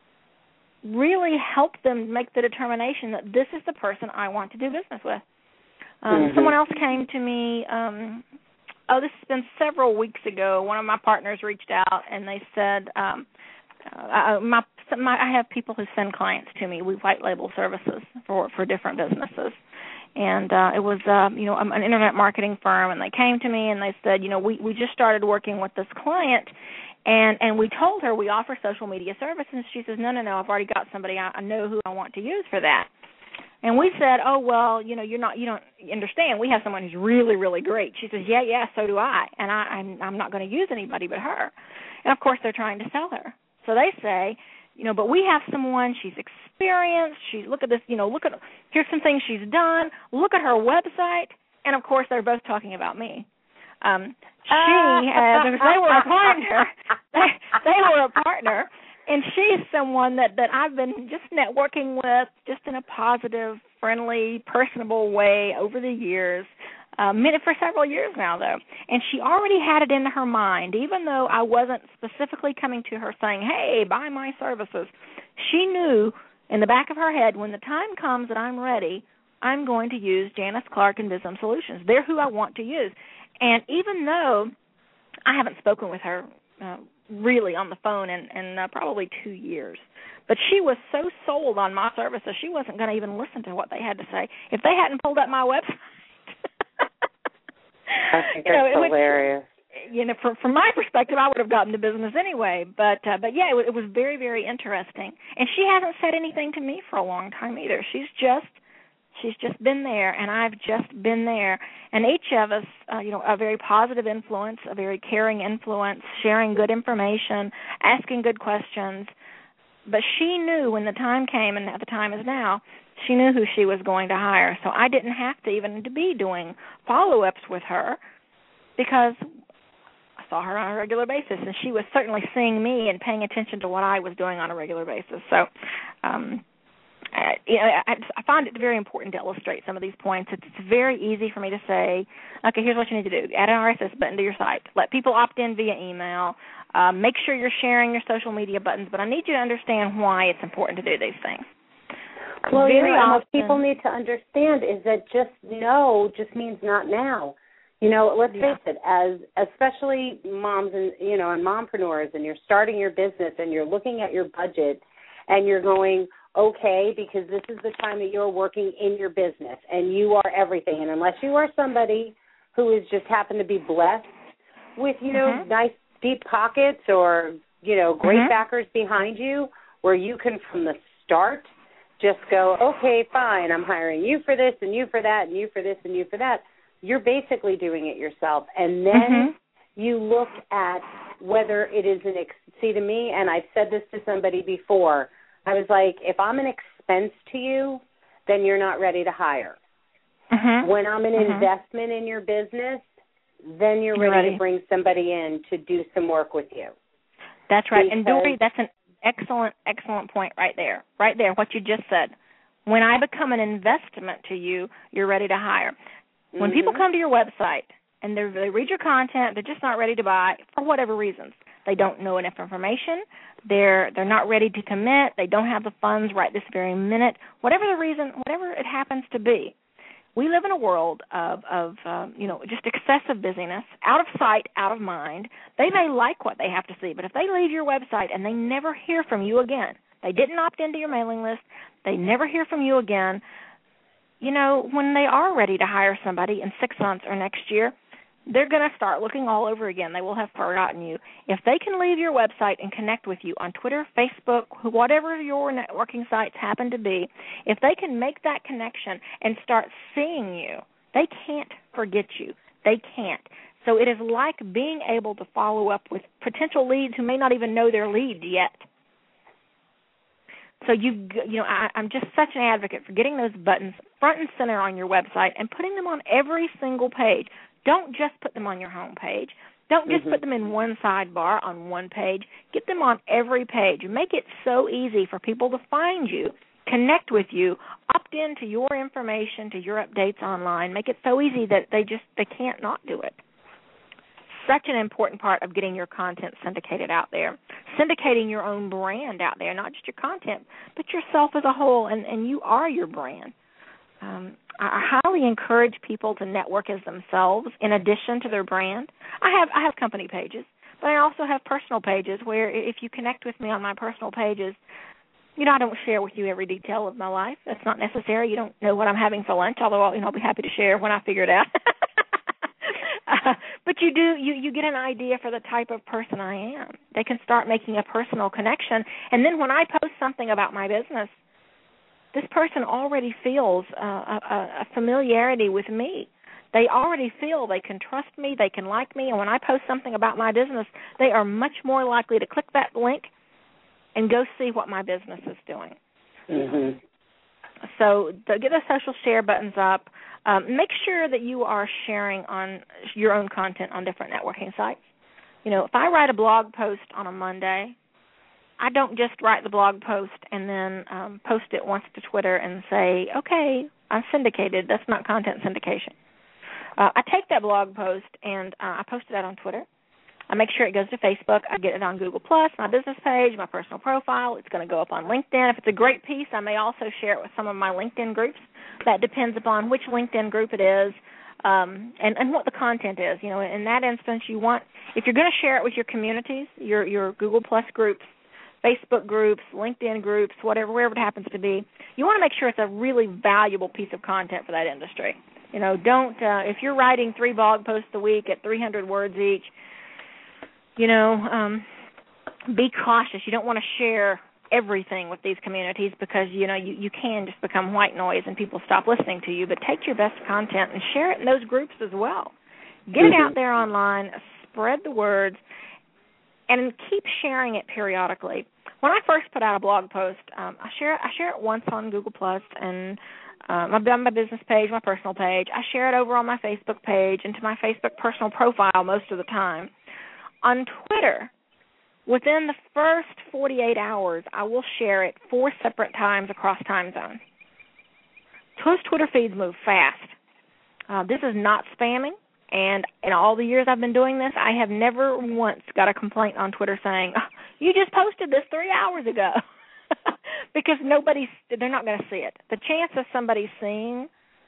really help them make the determination that this is the person I want to do business with. Um, mm-hmm. Someone else came to me, um, oh, this has been several weeks ago. One of my partners reached out and they said, um, uh, my, my, I have people who send clients to me. We white label services for, for different businesses. And uh, it was, uh, you know, an internet marketing firm, and they came to me and they said, you know, we, we just started working with this client, and, and we told her we offer social media services. She says, no, no, no, I've already got somebody I, I know who I want to use for that. And we said, oh, well, you know, you're not, you don't understand. We have someone who's really, really great. She says, yeah, yeah, so do I, and I, I'm, I'm not going to use anybody but her. And, of course, they're trying to sell her. So they say, you know, but we have someone, she's experienced, she's, look at this, you know, look at, here's some things she's done, look at her website, and of course they're both talking about me. Um, she has, because they were a partner, they, they were a partner, and she's someone that, that I've been just networking with just in a positive, friendly, personable way over the years. Um, for several years now, though, and she already had it in her mind, even though I wasn't specifically coming to her saying, hey, buy my services. She knew in the back of her head, when the time comes that I'm ready, I'm going to use Janice Clark and Vism Solutions. They're who I want to use. And even though I haven't spoken with her uh, really on the phone in, in uh, probably two years, but she was so sold on my services, she wasn't going to even listen to what they had to say if they hadn't pulled up my website. I think you know, that's it hilarious. Was, you know, from from my perspective, I would have gotten to business anyway. But uh, but yeah, it, it was very very interesting. And she hasn't said anything to me for a long time either. She's just she's just been there, and I've just been there. And each of us, uh, you know, a very positive influence, a very caring influence, sharing good information, asking good questions. But she knew when the time came, and the time is now, she knew who she was going to hire. So I didn't have to even to be doing follow-ups with her because I saw her on a regular basis, and she was certainly seeing me and paying attention to what I was doing on a regular basis. So um, I, you know, I, I find it very important to illustrate some of these points. It's, it's very easy for me to say, okay, here's what you need to do. Add an R S S button to your site. Let people opt in via email. Uh, make sure you're sharing your social media buttons, but I need you to understand why it's important to do these things. Well, Very you know, often, what people need to understand is that just no just means not now. You know, let's yeah. face it, as especially moms and, you know, and mompreneurs, and you're starting your business and you're looking at your budget and you're going, okay, because this is the time that you're working in your business and you are everything. And unless you are somebody who is just happen to be blessed with, you know, mm-hmm. nice deep pockets or, you know, great mm-hmm. backers behind you where you can from the start just go, okay, fine, I'm hiring you for this and you for that and you for this and you for that. You're basically doing it yourself. And then mm-hmm. you look at whether it is an, ex- see to me, and I've said this to somebody before, I was like, if I'm an expense to you, then you're not ready to hire. Mm-hmm. When I'm an mm-hmm. investment in your business, then you're, you're ready, ready to bring somebody in to do some work with you. That's right. Because, and Dory, that's an excellent, excellent point right there. Right there, what you just said. When I become an investment to you, you're ready to hire. When mm-hmm. people come to your website and they read your content, they're just not ready to buy for whatever reasons. They don't know enough information. They're they're not ready to commit. They don't have the funds right this very minute. Whatever the reason, whatever it happens to be, we live in a world of, of um, you know, just excessive busyness, out of sight, out of mind. They may like what they have to see, but if they leave your website and they never hear from you again, they didn't opt into your mailing list, they never hear from you again, you know, when they are ready to hire somebody in six months or next year, they're going to start looking all over again. They will have forgotten you. If they can leave your website and connect with you on Twitter, Facebook, whatever your networking sites happen to be, if they can make that connection and start seeing you, they can't forget you. They can't. So it is like being able to follow up with potential leads who may not even know they're leads yet. So you you know, I, I'm just such an advocate for getting those buttons front and center on your website and putting them on every single page. Don't just put them on your home page. Don't just mm-hmm. put them in one sidebar on one page. Get them on every page. Make it so easy for people to find you, connect with you, opt into your information, to your updates online. Make it so easy that they just they can't not do it. Such an important part of getting your content syndicated out there, syndicating your own brand out there, not just your content, but yourself as a whole, and, and you are your brand. Um, I highly encourage people to network as themselves in addition to their brand. I have I have company pages, but I also have personal pages where if you connect with me on my personal pages, you know, I don't share with you every detail of my life. That's not necessary. You don't know what I'm having for lunch, although you know, I'll be happy to share when I figure it out. uh, but you do, you, you get an idea for the type of person I am. They can start making a personal connection. And then when I post something about my business, this person already feels uh, a, a familiarity with me. They already feel they can trust me, they can like me, and when I post something about my business, they are much more likely to click that link and go see what my business is doing. Mm-hmm. So the, get the social share buttons up. Um, make sure that you are sharing on your own content on different networking sites. You know, if I write a blog post on a Monday, I don't just write the blog post and then um, post it once to Twitter and say, okay, I'm syndicated. That's not content syndication. Uh, I take that blog post and uh, I post it out on Twitter. I make sure it goes to Facebook. I get it on Google Plus, my business page, my personal profile. It's going to go up on LinkedIn. If it's a great piece, I may also share it with some of my LinkedIn groups. That depends upon which LinkedIn group it is um, and, and what the content is. You know, in that instance, you want, if you're going to share it with your communities, your your Google Plus groups, Facebook groups, LinkedIn groups, whatever, wherever it happens to be, you want to make sure it's a really valuable piece of content for that industry. You know, don't, uh, if you're writing three blog posts a week at three hundred words each, you know, um, be cautious. You don't want to share everything with these communities because, you know, you, you can just become white noise and people stop listening to you. But take your best content and share it in those groups as well. Get it out there online, spread the words, and keep sharing it periodically. When I first put out a blog post, um, I share I share it once on Google Plus and um, I've done my business page, my personal page. I share it over on my Facebook page and to my Facebook personal profile most of the time. On Twitter, within the first forty-eight hours, I will share it four separate times across time zones. Those Twitter feeds move fast. Uh, this is not spamming, and in all the years I've been doing this, I have never once got a complaint on Twitter saying, oh, you just posted this three hours ago, because nobody's, they're not going to see it. The chance of somebody seeing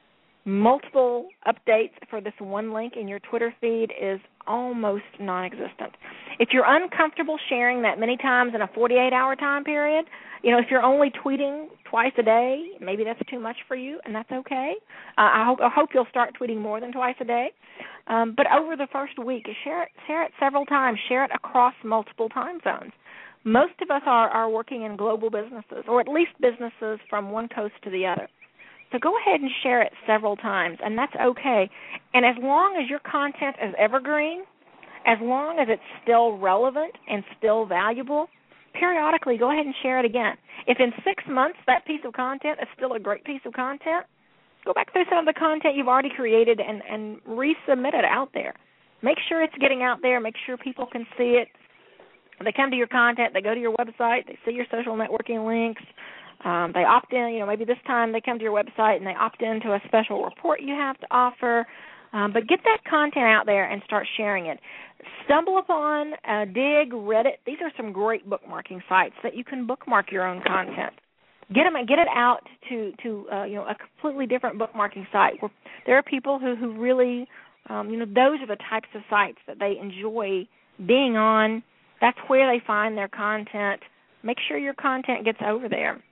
multiple updates for this one link in your Twitter feed is almost non-existent. If you're uncomfortable sharing that many times in a forty-eight hour time period, you know, if you're only tweeting twice a day, maybe that's too much for you, and that's okay. Uh, I, hope, I hope you'll start tweeting more than twice a day. Um, but over the first week, share it, share it several times. Share it across multiple time zones. Most of us are, are working in global businesses, or at least businesses from one coast to the other. So go ahead and share it several times, and that's okay. And as long as your content is evergreen, as long as it's still relevant and still valuable, periodically go ahead and share it again. If in six months that piece of content is still a great piece of content, go back through some of the content you've already created and, and resubmit it out there. Make sure it's getting out there. Make sure people can see it. They come to your content. They go to your website. They see your social networking links. Um, they opt in, you know, maybe this time they come to your website and they opt into a special report you have to offer. Um, but get that content out there and start sharing it. Stumble upon, uh, Dig, Reddit. These are some great bookmarking sites that you can bookmark your own content. Get them, get it out to, to uh, you know, a completely different bookmarking site where there are people who, who really, um, you know, those are the types of sites that they enjoy being on. That's where they find their content. Make sure your content gets over there.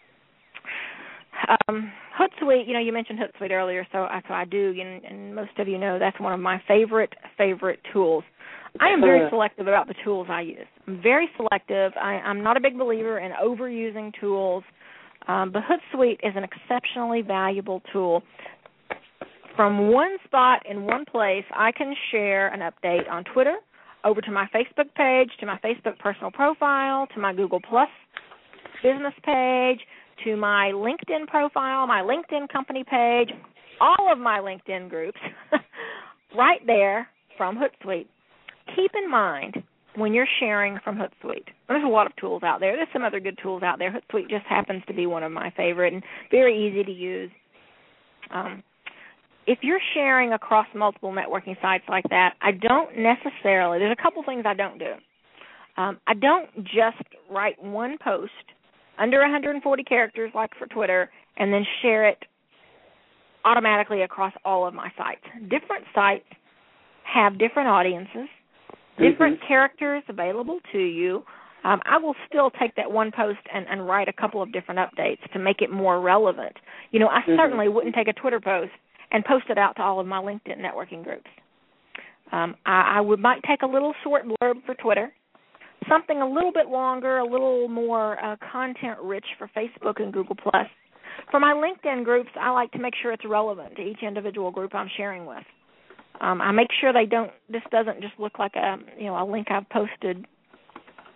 Um, Hootsuite, you know, you mentioned Hootsuite earlier, so I, so I do, and, and most of you know that's one of my favorite, favorite tools. I am very selective about the tools I use. I'm very selective. I, I'm not a big believer in overusing tools, um, but Hootsuite is an exceptionally valuable tool. From one spot in one place, I can share an update on Twitter, over to my Facebook page, to my Facebook personal profile, to my Google Plus business page, to my LinkedIn profile, my LinkedIn company page, all of my LinkedIn groups, right there from Hootsuite. Keep in mind when you're sharing from Hootsuite, there's a lot of tools out there. There's some other good tools out there. Hootsuite just happens to be one of my favorite and very easy to use. Um, if you're sharing across multiple networking sites like that, I don't necessarily, there's a couple things I don't do. Um, I don't just write one post under one hundred forty characters like for Twitter and then share it automatically across all of my sites. Different sites have different audiences, different mm-hmm. characters available to you. Um, I will still take that one post and, and write a couple of different updates to make it more relevant. You know, I mm-hmm. certainly wouldn't take a Twitter post and post it out to all of my LinkedIn networking groups. Um, I, I would might take a little short blurb for Twitter, something a little bit longer, a little more uh, content-rich for Facebook and Google Plus. For my LinkedIn groups, I like to make sure it's relevant to each individual group I'm sharing with. Um, I make sure they don't. This doesn't just look like a you know a link I've posted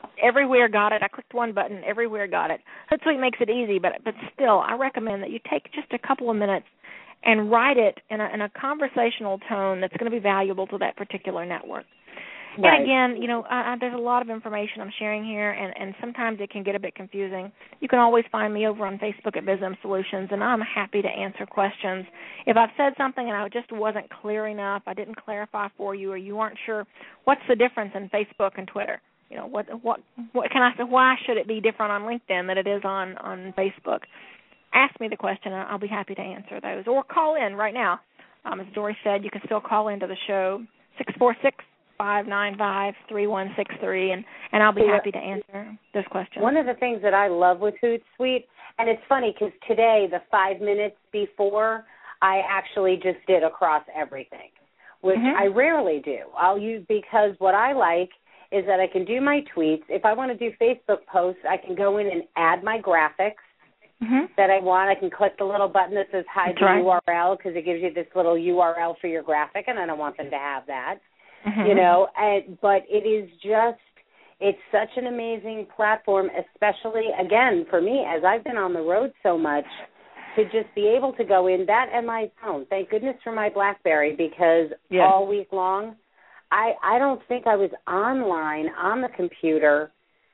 everywhere got it. I clicked one button, everywhere got it. Hootsuite makes it easy, but but still, I recommend that you take just a couple of minutes and write it in a, in a conversational tone that's going to be valuable to that particular network. Right. And again, you know, uh, there's a lot of information I'm sharing here, and, and sometimes it can get a bit confusing. You can always find me over on Facebook at BizM Solutions, and I'm happy to answer questions. If I've said something and I just wasn't clear enough, I didn't clarify for you, or you aren't sure, what's the difference in Facebook and Twitter? You know, what what what can I say? Why should it be different on LinkedIn than it is on, on Facebook? Ask me the question, and I'll be happy to answer those. Or call in right now. Um, as Dory said, you can still call into the show, six four six, five nine five, three one six three, and, and I'll be happy to answer those questions. One of the things that I love with Hootsuite, and it's funny because today, the five minutes before, I actually just did across everything, which mm-hmm. I rarely do. I'll use because what I like is that I can do my tweets. If I want to do Facebook posts, I can go in and add my graphics mm-hmm. that I want. I can click the little button that says hide the right. U R L because it gives you this little U R L for your graphic, and I don't want them to have that. Mm-hmm. You know, and, but it is just, it's such an amazing platform, especially, again, for me, as I've been on the road so much, to just be able to go in, that and my phone. Thank goodness for my BlackBerry, because yeah. all week long, I, I don't think I was online on the computer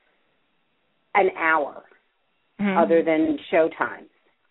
an hour mm-hmm. other than showtime,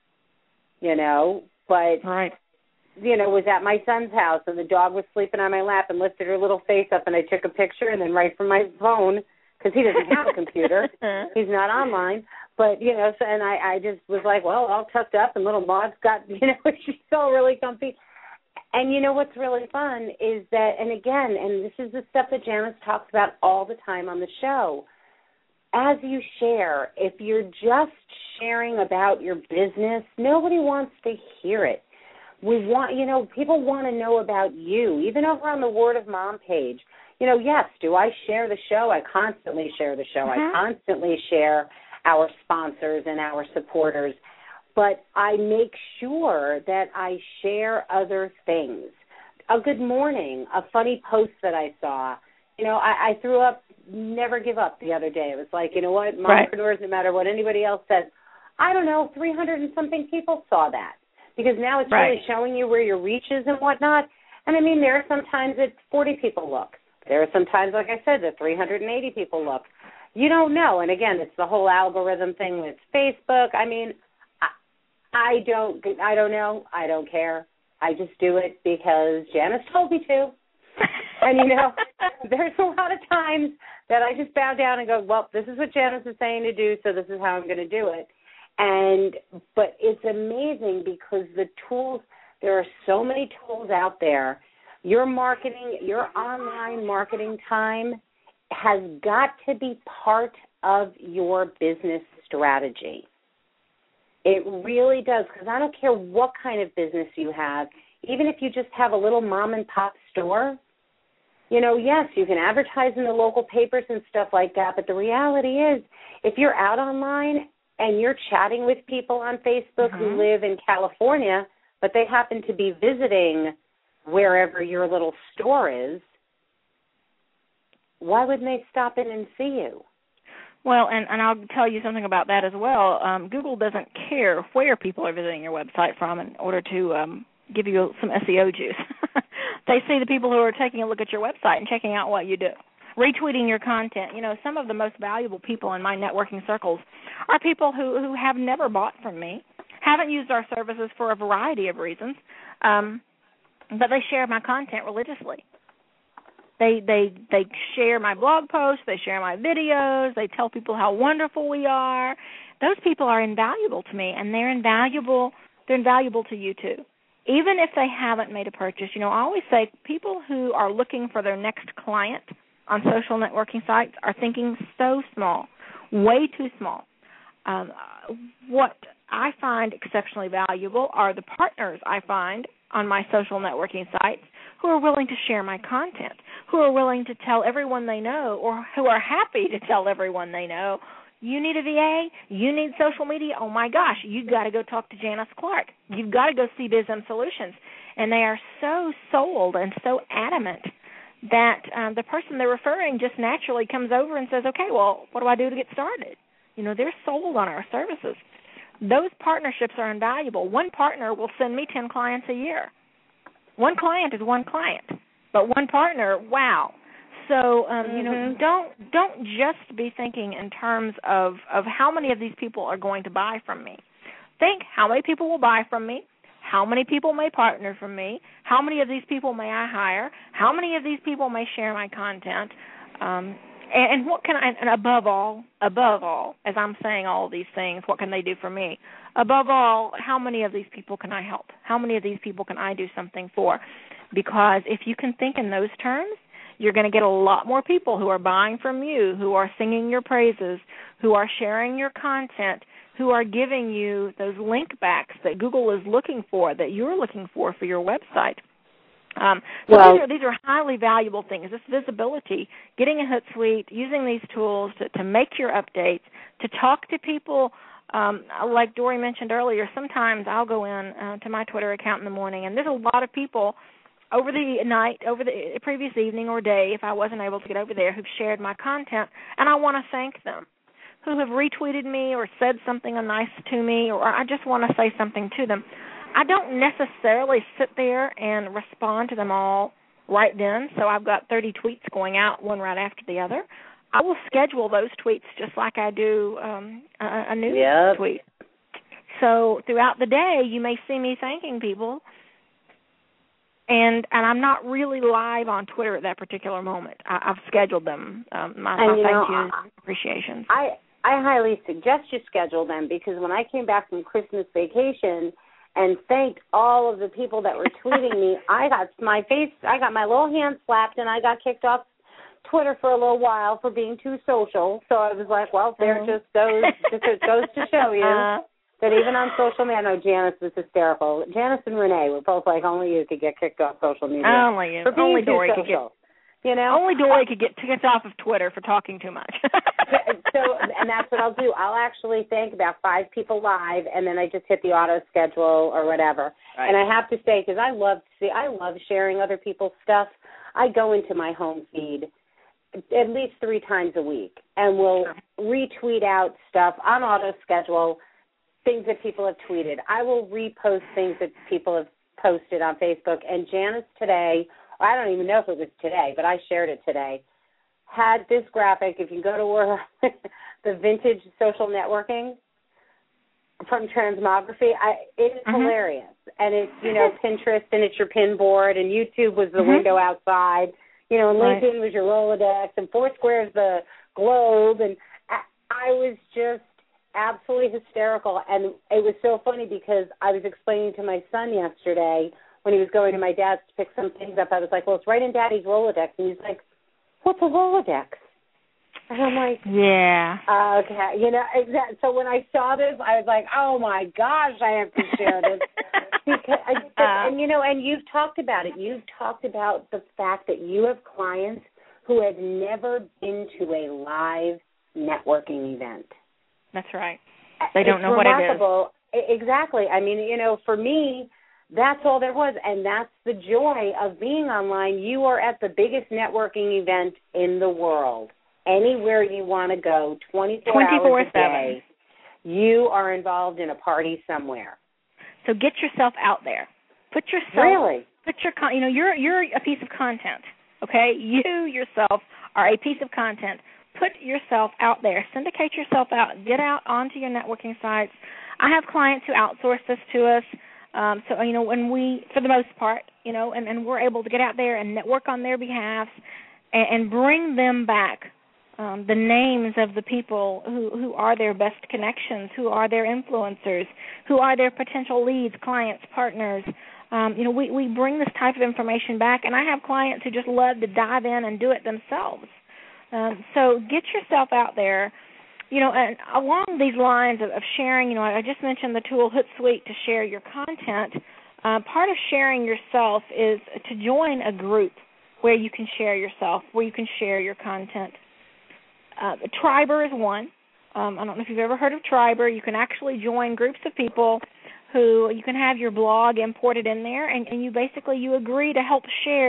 you know, but... Right. you know, was at my son's house and the dog was sleeping on my lap and lifted her little face up and I took a picture and then right from my phone, because he doesn't have a computer, he's not online, but, you know, so, and I, I just was like, well, all tucked up and little Maud's got, you know, she's all really comfy. And you know what's really fun is that, and again, and this is the stuff that Janice talks about all the time on the show, as you share, if you're just sharing about your business, nobody wants to hear it. We want, you know, people want to know about you, even over on the Word of Mom page. You know, yes, do I share the show? I constantly share the show. Uh-huh. I constantly share our sponsors and our supporters. But I make sure that I share other things. A good morning, a funny post that I saw. You know, I, I threw up never give up the other day. It was like, you know what, mompreneurs, right. no matter what anybody else says, I don't know, three hundred and something people saw that. Because now it's right. really showing you where your reach is and whatnot. And, I mean, there are sometimes that forty people look. There are sometimes, like I said, that three hundred eighty people look. You don't know. And, again, it's the whole algorithm thing with Facebook. I mean, I, I don't I don't know. I don't care. I just do it because Janice told me to. And, you know, there's a lot of times that I just bow down and go, well, this is what Janice is saying to do, so this is how I'm going to do it. And but it's amazing because the tools, there are so many tools out there. Your marketing, your online marketing time has got to be part of your business strategy. It really does, because I don't care what kind of business you have, even if you just have a little mom and pop store, you know, yes, you can advertise in the local papers and stuff like that, but the reality is if you're out online and you're chatting with people on Facebook mm-hmm. who live in California, but they happen to be visiting wherever your little store is, why wouldn't they stop in and see you? Well, and, and I'll tell you something about that as well. Um, Google doesn't care where people are visiting your website from in order to um, give you some S E O juice. They see the people who are taking a look at your website and checking out what you do, retweeting your content. You know, some of the most valuable people in my networking circles are people who, who have never bought from me, haven't used our services for a variety of reasons, um, but they share my content religiously. They they they share my blog posts, they share my videos, they tell people how wonderful we are. Those people are invaluable to me, and they're invaluable. They're invaluable to you too, even if they haven't made a purchase. You know, I always say people who are looking for their next client on social networking sites are thinking so small, way too small. Um, what I find exceptionally valuable are the partners I find on my social networking sites who are willing to share my content, who are willing to tell everyone they know, or who are happy to tell everyone they know, you need a V A, you need social media, oh my gosh, you've got to go talk to Janice Clark. You've got to go see BizM Solutions. And they are so sold and so adamant that um, the person they're referring just naturally comes over and says, okay, well, what do I do to get started? You know, they're sold on our services. Those partnerships are invaluable. One partner will send me ten clients a year. One client is one client, but one partner, wow. So, um, mm-hmm. you know, don't don't just be thinking in terms of, of how many of these people are going to buy from me. Think how many people will buy from me, how many people may partner from me, how many of these people may I hire, how many of these people may share my content, um, and, and what can I, and above all, above all, as I'm saying all of these things, what can they do for me? Above all, how many of these people can I help? How many of these people can I do something for? Because if you can think in those terms, you're going to get a lot more people who are buying from you, who are singing your praises, who are sharing your content, who are giving you those link backs that Google is looking for, that you're looking for for your website. Um, so well, these, are, these are highly valuable things. This visibility, getting a Hootsuite, using these tools to, to make your updates, to talk to people. Um, like Dory mentioned earlier, sometimes I'll go in uh, to my Twitter account in the morning, and there's a lot of people over the night, over the previous evening or day, if I wasn't able to get over there, who've shared my content, and I want to thank them, who have retweeted me or said something nice to me, or I just want to say something to them. I don't necessarily sit there and respond to them all right then, so I've got thirty tweets going out, one right after the other. I will schedule those tweets just like I do um, a, a news yep. tweet. So throughout the day, you may see me thanking people, And and I'm not really live on Twitter at that particular moment. I, I've scheduled them, um, my, my thank yous and appreciations. I, I highly suggest you schedule them, because when I came back from Christmas vacation and thanked all of the people that were tweeting me, I got my face, I got my little hand slapped, and I got kicked off Twitter for a little while for being too social. So I was like, well, there just goes, just it goes to show you. Uh, That even on social media, I know Janice was hysterical. Janice and Renee were both like, only you could get kicked off social media. Only you. For being only too Dory social. could get. You know, only Dory could get kicked off of Twitter for talking too much. So, and that's what I'll do. I'll actually thank about five people live, and then I just hit the auto schedule or whatever. Right. And I have to say, because I love see, I love sharing other people's stuff. I go into my home feed at least three times a week, and will retweet out stuff on auto schedule. Things that people have tweeted. I will repost things that people have posted on Facebook. And Janice today, I don't even know if it was today, but I shared it today, had this graphic. If you go to her, the vintage social networking from Transmography, I, it is mm-hmm. hilarious. And it's, you know, Pinterest, and it's your pin board, and YouTube was the mm-hmm. window outside, you know, and LinkedIn right. was your Rolodex, and Foursquare is the globe. And I, I was just absolutely hysterical, and it was so funny because I was explaining to my son yesterday when he was going to my dad's to pick some things up. I was like, well, it's right in Daddy's Rolodex, and he's like, what's a Rolodex? And I'm like, yeah, uh, okay, you know, exactly. So when I saw this, I was like, oh my gosh, I have to share this because, I, and you know, and you've talked about it. You've talked about the fact that you have clients who have never been to a live networking event. That's right. They don't it's know remarkable. What it is. Exactly. I mean, you know, for me, that's all there was, and that's the joy of being online. You are at the biggest networking event in the world. Anywhere you want to go, twenty-four hours a day, you are involved in a party somewhere. So get yourself out there. Put yourself. Really? Put your. Con- you know, you're you're a piece of content. Okay, you yourself are a piece of content. Put yourself out there. Syndicate yourself out. Get out onto your networking sites. I have clients who outsource this to us. Um, so, you know, when we, for the most part, you know, and, and we're able to get out there and network on their behalf and, and bring them back um, the names of the people who, who are their best connections, who are their influencers, who are their potential leads, clients, partners. Um, you know, we, we bring this type of information back, and I have clients who just love to dive in and do it themselves. Um, so get yourself out there, you know, and along these lines of, of sharing, you know, I just mentioned the tool Hootsuite to share your content. Uh, part of sharing yourself is to join a group where you can share yourself, where you can share your content. Uh, Triber is one. Um, I don't know if you've ever heard of Triber. You can actually join groups of people who you can have your blog imported in there, and, and you basically you agree to help share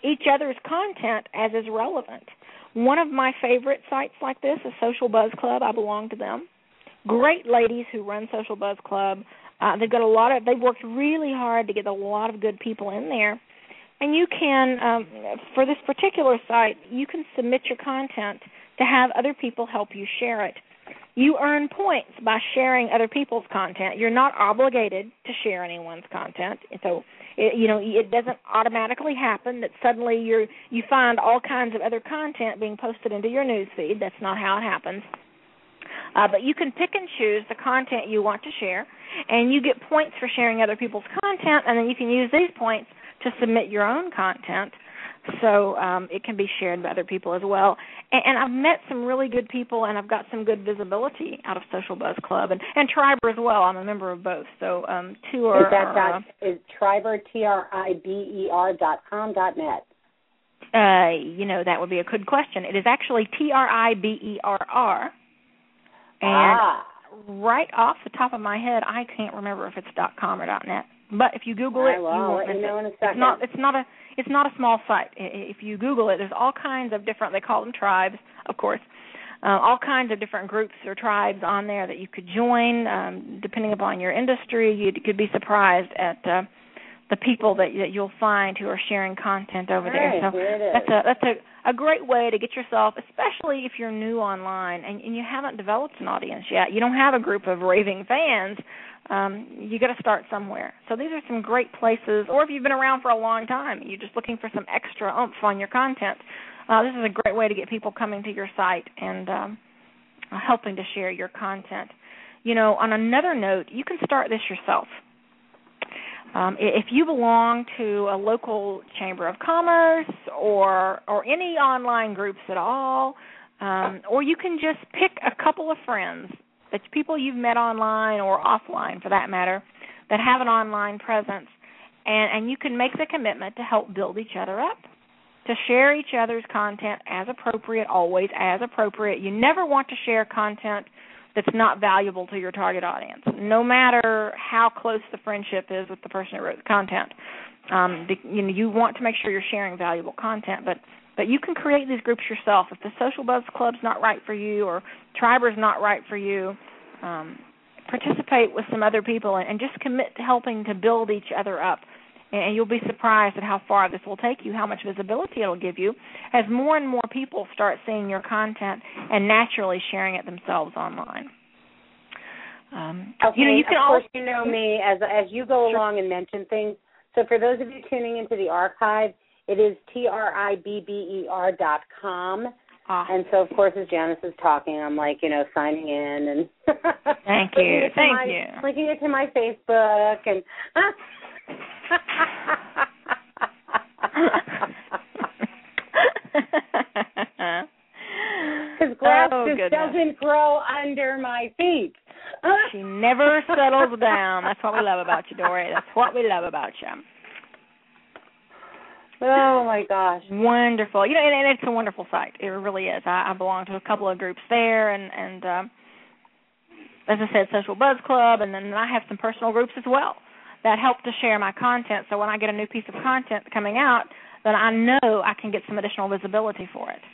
each other's content as is relevant. One of my favorite sites like this is Social Buzz Club. I belong to them. Great ladies who run Social Buzz Club. Uh, they've got a lot of. They've worked really hard to get a lot of good people in there. And you can, um, for this particular site, you can submit your content to have other people help you share it. You earn points by sharing other people's content. You're not obligated to share anyone's content. So, it, you know, it doesn't automatically happen that suddenly you're, you find all kinds of other content being posted into your news feed. That's not how it happens. Uh, but you can pick and choose the content you want to share, and you get points for sharing other people's content, and then you can use these points to submit your own content. So um, it can be shared by other people as well. And, and I've met some really good people, and I've got some good visibility out of Social Buzz Club and, and Triber as well. I'm a member of both. So um, two are... Is that are, dot, is Triber, T R I B E R dot com dot net? Uh, you know, that would be a good question. It is actually T R I B E R R. And ah. right off the top of my head, I can't remember if it's .com or .net. But if you Google it, I will. you won't Let miss you know it. in a second. It's not. It's not a. It's not a small site. If you Google it, there's all kinds of different. They call them tribes, of course. Uh, all kinds of different groups or tribes on there that you could join. Um, depending upon your industry, you could be surprised at uh, the people that, that you'll find who are sharing content over all there. Right, so here it is. that's a that's a, a great way to get yourself, especially if you're new online and, and you haven't developed an audience yet. You don't have a group of raving fans. Um, you got to start somewhere. So these are some great places. Or if you've been around for a long time, you're just looking for some extra oomph on your content. Uh, this is a great way to get people coming to your site and um, helping to share your content. You know, on another note, you can start this yourself. Um, if you belong to a local chamber of commerce or or any online groups at all, um, or you can just pick a couple of friends. It's people you've met online or offline, for that matter, that have an online presence, and, and you can make the commitment to help build each other up, to share each other's content as appropriate, always as appropriate. You never want to share content that's not valuable to your target audience, no matter how close the friendship is with the person who wrote the content. Um, the, you know, you want to make sure you're sharing valuable content, but But you can create these groups yourself. If the Social Buzz Club's not right for you or Triber's not right for you, um, participate with some other people and, and just commit to helping to build each other up. And, and you'll be surprised at how far this will take you, how much visibility it'll give you as more and more people start seeing your content and naturally sharing it themselves online. Um, okay, you know, you can of course, also, you know me as as you go sure. along and mention things. So for those of you tuning into the archive, it is T R I B B E R dot com. Ah. And so, of course, as Janice is talking, I'm like, you know, signing in and thank you, thank my, you, linking it to my Facebook and. Because grass oh, just goodness. doesn't grow under my feet. She never settles down. That's what we love about you, Dory. That's what we love about you. Oh, my gosh. Wonderful. You know, and, and it's a wonderful site. It really is. I, I belong to a couple of groups there, and, and um, as I said, Social Buzz Club, and then I have some personal groups as well that help to share my content. So when I get a new piece of content coming out, then I know I can get some additional visibility for it.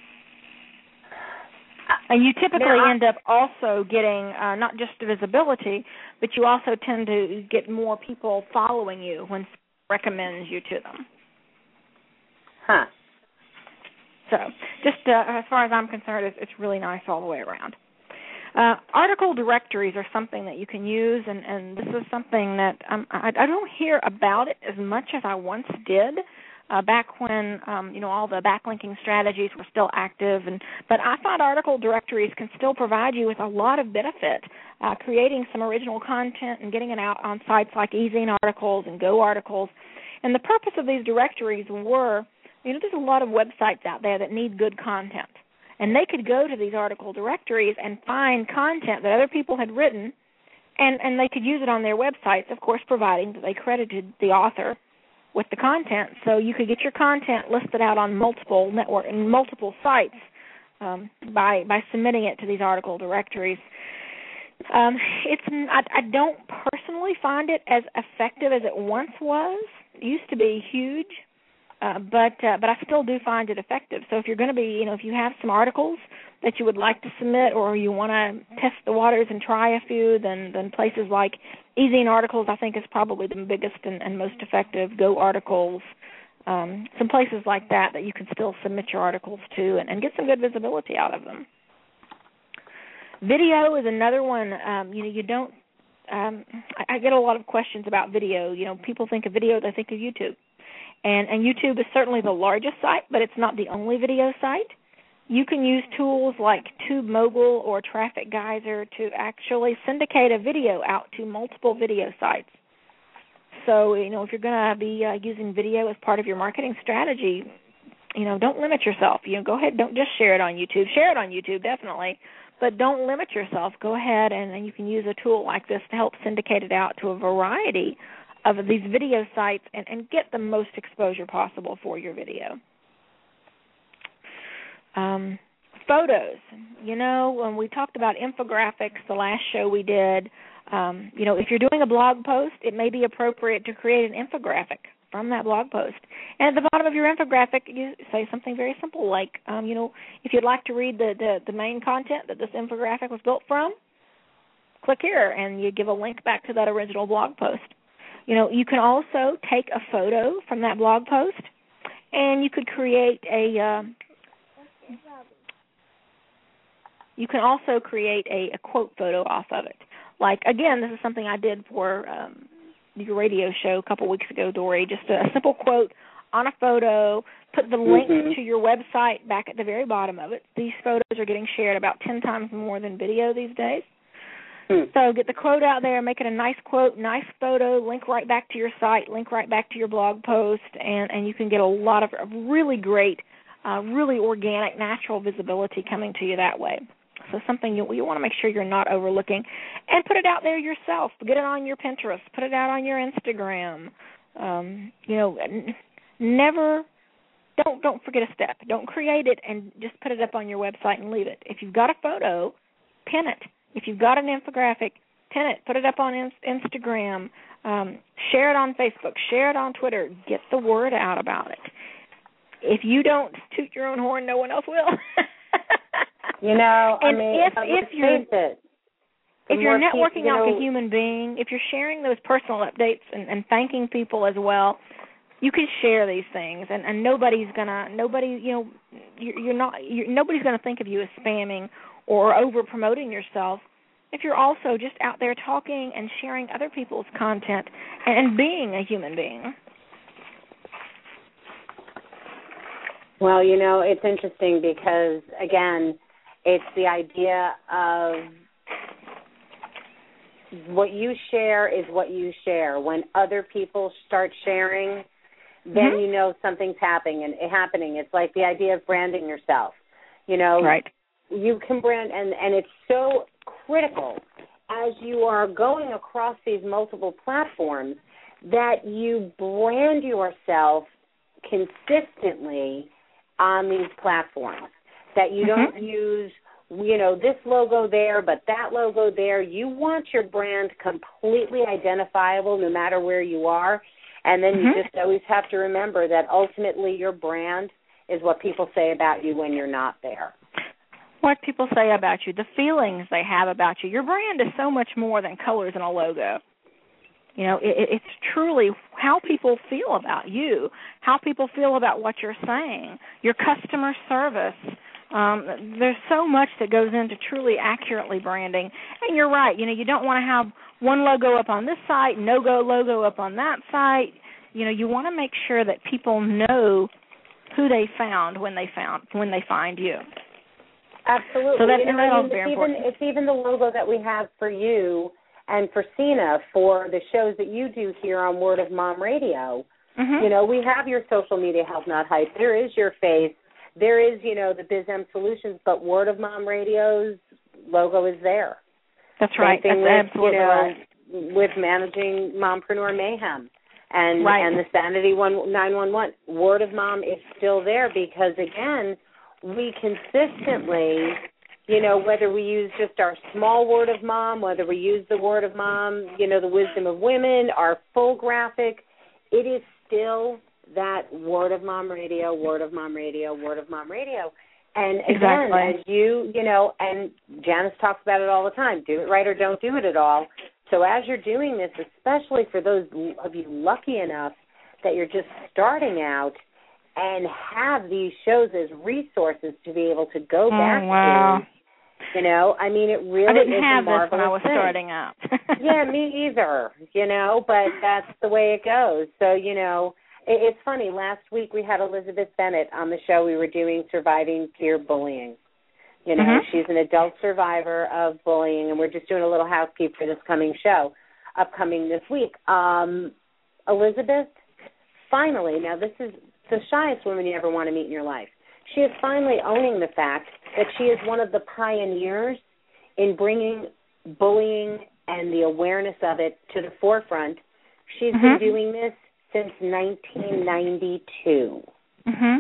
And you typically now, I, end up also getting uh, not just visibility, but you also tend to get more people following you when someone recommends you to them. Huh. So just uh, as far as I'm concerned, it's, it's really nice all the way around. Uh, article directories are something that you can use, and, and this is something that um, I, I don't hear about it as much as I once did. Uh, back when um, you know all the backlinking strategies were still active, and but I find article directories can still provide you with a lot of benefit. Uh, creating some original content and getting it out on sites like eZine Articles and Go Articles, and the purpose of these directories were, you know, there's a lot of websites out there that need good content, and they could go to these article directories and find content that other people had written, and and they could use it on their websites, of course, providing that they credited the author with the content, so you could get your content listed out on multiple network and multiple sites um, by by submitting it to these article directories. Um, it's I, I don't personally find it as effective as it once was. It used to be huge, uh, but uh, but I still do find it effective. So if you're going to be, you know, if you have some articles that you would like to submit, or you want to test the waters and try a few, then then places like eZine Articles, I think, is probably the biggest and, and most effective. Go Articles, um, some places like that that you can still submit your articles to and, and get some good visibility out of them. Video is another one. Um, you know, you don't. Um, I, I get a lot of questions about video. You know, people think of video, they think of YouTube, and and YouTube is certainly the largest site, but it's not the only video site. You can use tools like TubeMogul or Traffic Geyser to actually syndicate a video out to multiple video sites. So, you know, if you're going to be uh, using video as part of your marketing strategy, you know, don't limit yourself. You know, go ahead, don't just share it on YouTube. Share it on YouTube, definitely, but don't limit yourself. Go ahead and, and you can use a tool like this to help syndicate it out to a variety of these video sites and, and get the most exposure possible for your video. Um, photos, you know, when we talked about infographics the last show we did, um, you know, if you're doing a blog post, it may be appropriate to create an infographic from that blog post. And at the bottom of your infographic, you say something very simple like, um, you know, if you'd like to read the, the, the main content that this infographic was built from, click here, and you give a link back to that original blog post. You know, you can also take a photo from that blog post, and you could create a... Uh, You can also create a, a quote photo off of it. Like, again, this is something I did for um, your radio show a couple weeks ago, Dory, just a, a simple quote on a photo, put the link mm-hmm. to your website back at the very bottom of it. These photos are getting shared about ten times more than video these days. Mm. So get the quote out there, make it a nice quote, nice photo, link right back to your site, link right back to your blog post, and, and you can get a lot of really great, uh, really organic, natural visibility coming to you that way. So something you, you want to make sure you're not overlooking, and put it out there yourself. Get it on your Pinterest. Put it out on your Instagram. Um, you know, n- never don't don't forget a step. Don't create it and just put it up on your website and leave it. If you've got a photo, pin it. If you've got an infographic, pin it. Put it up on in- Instagram. Um, share it on Facebook. Share it on Twitter. Get the word out about it. If you don't toot your own horn, no one else will. You know, and I mean, if, if you're it, if you're networking people, you like a human being, if you're sharing those personal updates and, and thanking people as well, you can share these things, and, and nobody's gonna nobody you know you're, you're not you're, nobody's gonna think of you as spamming or over promoting yourself if you're also just out there talking and sharing other people's content and, and being a human being. Well, you know, it's interesting because again, it's the idea of what you share is what you share. When other people start sharing, then mm-hmm. you know something's happening and happening. It's like the idea of branding yourself. You know, right. You can brand, and, and it's so critical as you are going across these multiple platforms that you brand yourself consistently on these platforms, that you mm-hmm. don't use, you know, this logo there, but that logo there. You want your brand completely identifiable no matter where you are, and then mm-hmm. you just always have to remember that ultimately your brand is what people say about you when you're not there. What people say about you, the feelings they have about you. Your brand is so much more than colors and a logo. You know, it, it's truly how people feel about you, how people feel about what you're saying, your customer service. Um, there's so much that goes into truly accurately branding. And you're right. You know, you don't want to have one logo up on this site, no-go logo up on that site. You know, you want to make sure that people know who they found when they found when they find you. Absolutely. So that, you know, and that's I mean, very it's important. Even, it's even the logo that we have for you and for Sina for the shows that you do here on Word of Mom Radio. Mm-hmm. You know, we have your social media Health Not Hype. There is your face. There is, you know, the BizM Solutions, but Word of Mom Radio's logo is there. That's right. Same thing That's with, absolutely you know, right. with managing Mompreneur Mayhem and right. and the Sanity nine one one. Word of Mom is still there because, again, we consistently, you know, whether we use just our small Word of Mom, whether we use the Word of Mom, you know, the Wisdom of Women, our full graphic, it is still that word of mom radio, word of mom radio, word of mom radio. And again, exactly. as you, you know, and Janice talks about it all the time, do it right or don't do it at all. So as you're doing this, especially for those of you lucky enough that you're just starting out and have these shows as resources to be able to go oh, back wow. to, you know, I mean, it really I didn't is have a marvelous this when I was thing. starting out. Yeah, me either, you know, but that's the way it goes. So, you know, it, it's funny. Last week we had Elizabeth Bennett on the show. We were doing surviving peer bullying. You know, mm-hmm. she's an adult survivor of bullying, and we're just doing a little housekeeping for this coming show, upcoming this week. Um, Elizabeth, finally, now this is the shyest woman you ever want to meet in your life. She is finally owning the fact that she is one of the pioneers in bringing bullying and the awareness of it to the forefront. She's mm-hmm. been doing this since nineteen ninety-two. Mm-hmm.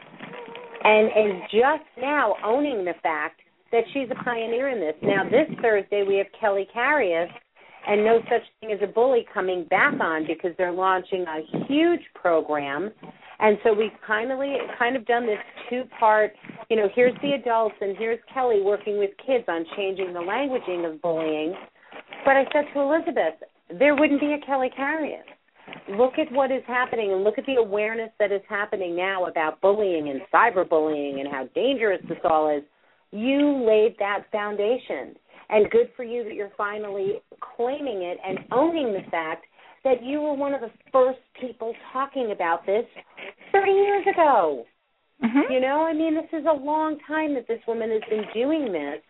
And is just now owning the fact that she's a pioneer in this. Now, this Thursday, we have Kelly Carius and No Such Thing as a Bully coming back on because they're launching a huge program. And so we've kindly, kind of done this two-part, you know, here's the adults and here's Kelly working with kids on changing the languaging of bullying. But I said to Elizabeth, there wouldn't be a Kelly Carius. Look at what is happening and look at the awareness that is happening now about bullying and cyberbullying and how dangerous this all is. You laid that foundation. And good for you that you're finally claiming it and owning the fact that you were one of the first people talking about this thirty years ago. Mm-hmm. You know, I mean, this is a long time that this woman has been doing this.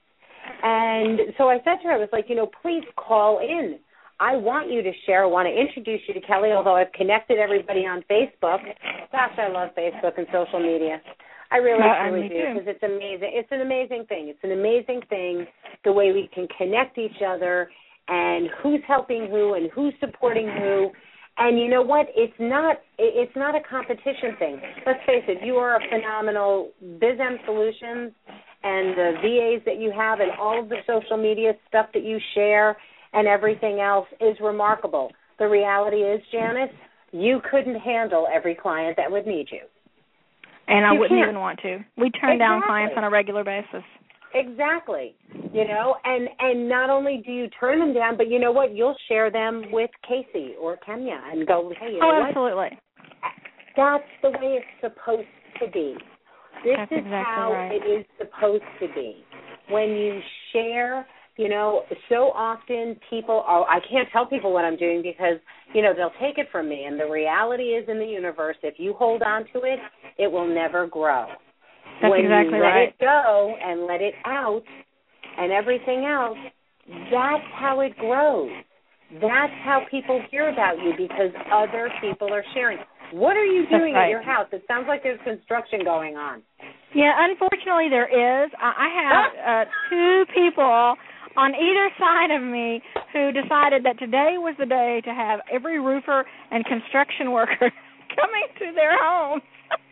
And so I said to her, I was like, you know, please call in. I want you to share. I want to introduce you to Kelly, although I've connected everybody on Facebook. Gosh, I love Facebook and social media. I really, uh, truly do because it's amazing. It's an amazing thing. It's an amazing thing the way we can connect each other and who's helping who and who's supporting who. And you know what? It's not it's not a competition thing. Let's face it, you are a phenomenal BizM Solutions and the V As that you have and all of the social media stuff that you share and everything else is remarkable. The reality is, Janice, you couldn't handle every client that would need you. And I you wouldn't can't. even want to. We turn exactly. down clients on a regular basis. Exactly. You know, and, and not only do you turn them down, but you know what? You'll share them with Casey or Kenya and go, hey, you know oh, what? absolutely. That's the way it's supposed to be. This That's is exactly how right. it is supposed to be. When you share, you know, so often people are, I can't tell people what I'm doing because, you know, they'll take it from me. And the reality is in the universe, if you hold on to it, it will never grow. That's when exactly you let right. it go and let it out and everything else, that's how it grows. That's how people hear about you because other people are sharing. What are you doing right. at your house? It sounds like there's construction going on. Yeah, unfortunately there is. I have uh, two people on either side of me who decided that today was the day to have every roofer and construction worker coming to their homes.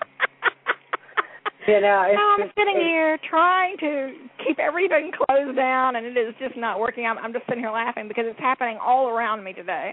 You know, it's so I'm just, sitting here trying to keep everything closed down, and it is just not working. I'm, I'm just sitting here laughing because it's happening all around me today.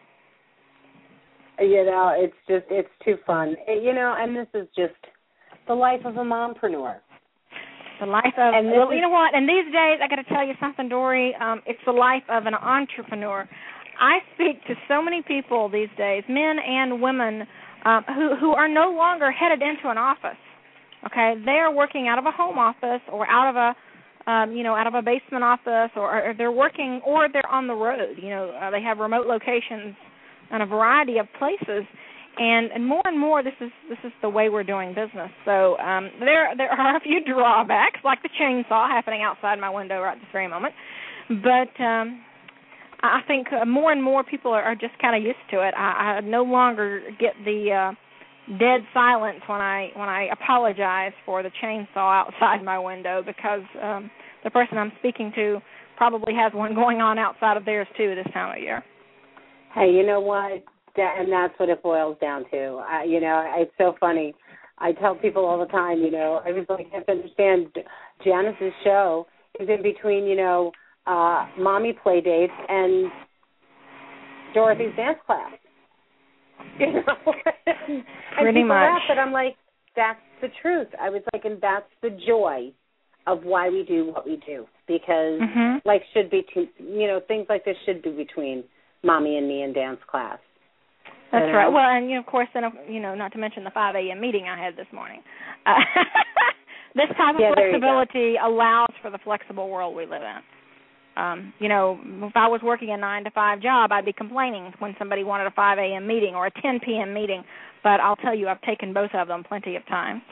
You know, it's just, it's too fun. It, you know, and this is just the life of a mompreneur. The life of, and well, is, you know what, and these days, I got to tell you something, Dory, um, it's the life of an entrepreneur. I speak to so many people these days, men and women, um, who, who are no longer headed into an office. Okay, they are working out of a home office or out of a, um, you know, out of a basement office, or, or they're working, or they're on the road. You know, uh, they have remote locations in a variety of places, and, and more and more, this is this is the way we're doing business. So um, there there are a few drawbacks, like the chainsaw happening outside my window right this very moment, but um, I think more and more people are, are just kind of used to it. I, I no longer get the uh, dead silence when I when I apologize for the chainsaw outside my window because um, the person I'm speaking to probably has one going on outside of theirs too this time of year. Hey, you know what? That, and that's what it boils down to. I, you know, it's so funny. I tell people all the time, you know, I was like, I have to understand Janice's show is in between, you know, uh, mommy play dates and Dorothy's dance class. You know? and Pretty people much. laugh, but I'm like, that's the truth. I was like, and that's the joy of why we do what we do, because mm-hmm. like should be, to, you know, things like this should be between mommy and me in dance class. That's you right. know? Well, and you know, of course, then you know, not to mention the five a.m. meeting I had this morning. Uh, this type of yeah, flexibility allows for the flexible world we live in. Um, you know, if I was working a nine to five job, I'd be complaining when somebody wanted a five a.m. meeting or a ten p.m. meeting. But I'll tell you, I've taken both of them plenty of times.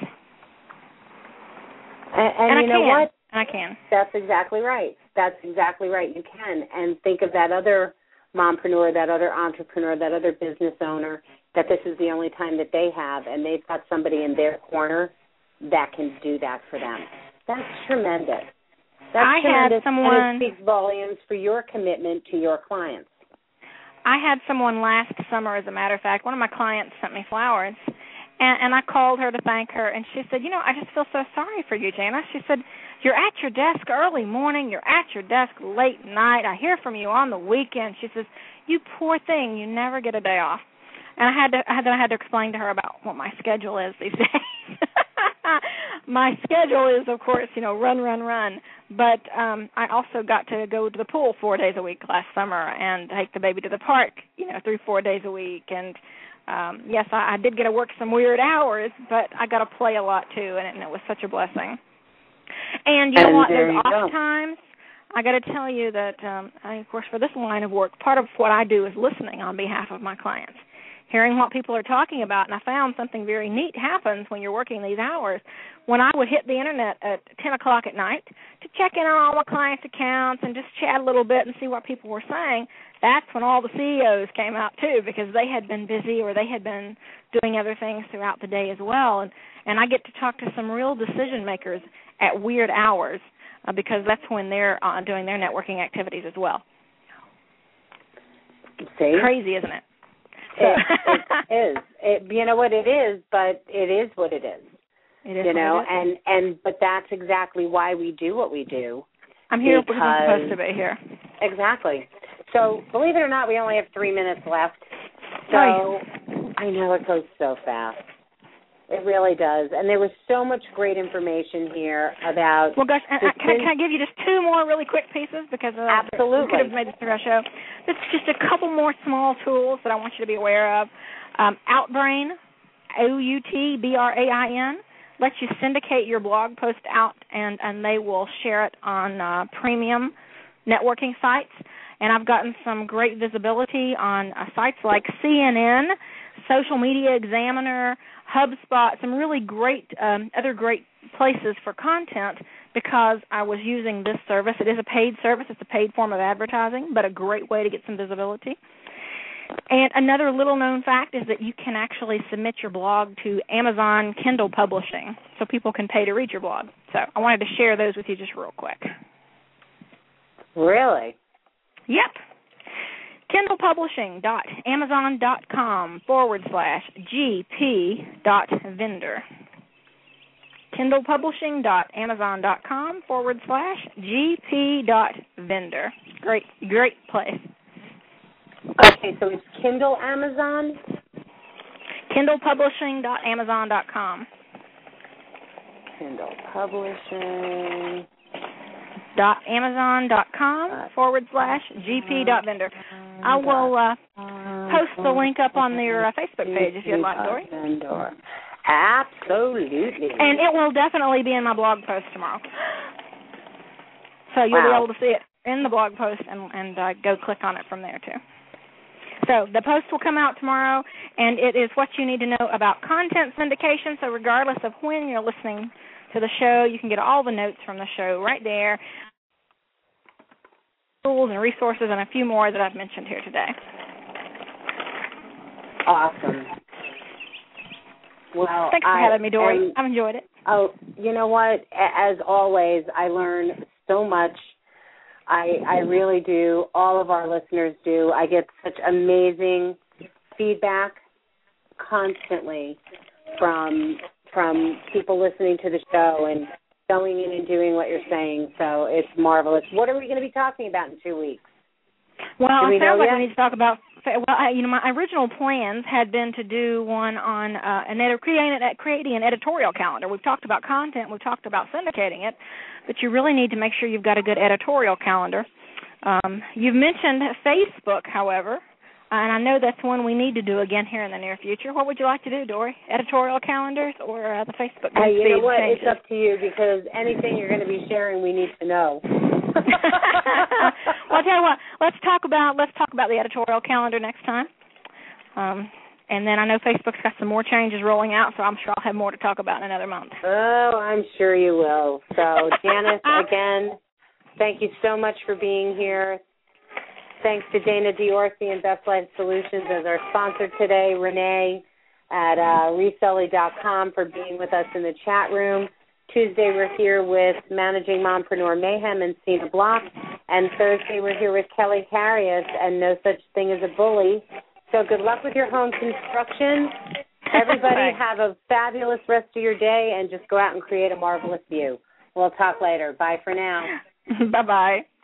And, and, and you I know can. what? And I can. That's exactly right. That's exactly right. You can. And think of that other mompreneur, that other entrepreneur, that other business owner, that this is the only time that they have, and they've got somebody in their corner that can do that for them. That's tremendous. That's I tremendous, had someone, and it speaks volumes for your commitment to your clients. I had someone last summer, as a matter of fact, one of my clients sent me flowers, and, and I called her to thank her, and she said, you know, I just feel so sorry for you, Jana. She said, you're at your desk early morning, you're at your desk late night, I hear from you on the weekend. She says, you poor thing, you never get a day off. And I had to, I had to, I had to explain to her about what my schedule is these days. My schedule is, of course, you know, run, run, run. But um, I also got to go to the pool four days a week last summer and take the baby to the park, you know, three, four days a week. And, um, yes, I, I did get to work some weird hours, but I got to play a lot, too, and it, and it was such a blessing. And you know and what? Those off go. times, I got to tell you that, um, I, of course, for this line of work, part of what I do is listening on behalf of my clients, hearing what people are talking about. And I found something very neat happens when you're working these hours. When I would hit the Internet at ten o'clock at night to check in on all my clients' accounts and just chat a little bit and see what people were saying, that's when all the C E Os came out, too, because they had been busy or they had been doing other things throughout the day as well. And, and I get to talk to some real decision makers at weird hours uh, because that's when they're uh, doing their networking activities as well. See? Crazy, isn't it? It, it is. It, you know what it is, but it is what it is. It is you know, what it is. and and but that's exactly why we do what we do. I'm here because, because I'm supposed to be here. Exactly. So believe it or not, we only have three minutes left. So oh, I know it goes so fast. It really does. And there was so much great information here about. Well, gosh, and, can, I, can I give you just two more really quick pieces because uh, absolutely we could have made this through our show. It's just a couple more small tools that I want you to be aware of. Um, Outbrain, O U T B R A I N, lets you syndicate your blog post out, and, and they will share it on uh, premium networking sites. And I've gotten some great visibility on uh, sites like C N N, Social Media Examiner, HubSpot, some really great, um, other great places for content because I was using this service. It is a paid service. It's a paid form of advertising, but a great way to get some visibility. And another little-known fact is that you can actually submit your blog to Amazon Kindle Publishing, so people can pay to read your blog. So I wanted to share those with you just real quick. Really? Yep. KindlePublishing.amazon.com forward slash GP dot vendor. KindlePublishing.amazon.com forward slash GP dot vendor. Great, great place. Okay, so it's Kindle Amazon? KindlePublishing.amazon.com. Kindle Publishing. Dot Amazon.com forward slash GP dot vendor. I will uh, post the link up on their uh, Facebook page if you'd like, Dory. Absolutely. And it will definitely be in my blog post tomorrow. So you'll wow. be able to see it in the blog post and, and uh, go click on it from there, too. So the post will come out tomorrow, and it is what you need to know about content syndication. So regardless of when you're listening to the show, you can get all the notes from the show right there, tools and resources, and a few more that I've mentioned here today. Awesome. Well, thanks for I, having me, Dory. and, I've enjoyed it. Oh, you know what? As always, I learn so much. I I really do. All of our listeners do. I get such amazing feedback constantly from from people listening to the show and going in and doing what you're saying. So it's marvelous. What are we going to be talking about in two weeks? Well, do we it sounds know like yet? we need to talk about well, I, you know, my original plans had been to do one on uh, an ed- creating, creating an editorial calendar. We've talked about content, we've talked about syndicating it, but you really need to make sure you've got a good editorial calendar. Um, you've mentioned Facebook, however, and I know that's one we need to do again here in the near future. What would you like to do, Dory? Editorial calendars or uh, the Facebook Hey, you know what? changes? It's up to you, because anything you're going to be sharing, we need to know. Well, I'll tell you what. Let's talk about let's talk about the editorial calendar next time. Um, and then I know Facebook's got some more changes rolling out, so I'm sure I'll have more to talk about in another month. Oh, I'm sure you will. So, Janice, again, thank you so much for being here. Thanks to Dana Diorsi and Best Life Solutions as our sponsor today, Renee at uh, reselly dot com for being with us in the chat room. Tuesday we're here with Managing Mompreneur Mayhem and Sina Block, and Thursday we're here with Kelly Carius and No Such Thing as a Bully. So good luck with your home construction. Everybody have a fabulous rest of your day, and just go out and create a marvelous view. We'll talk later. Bye for now. Bye-bye.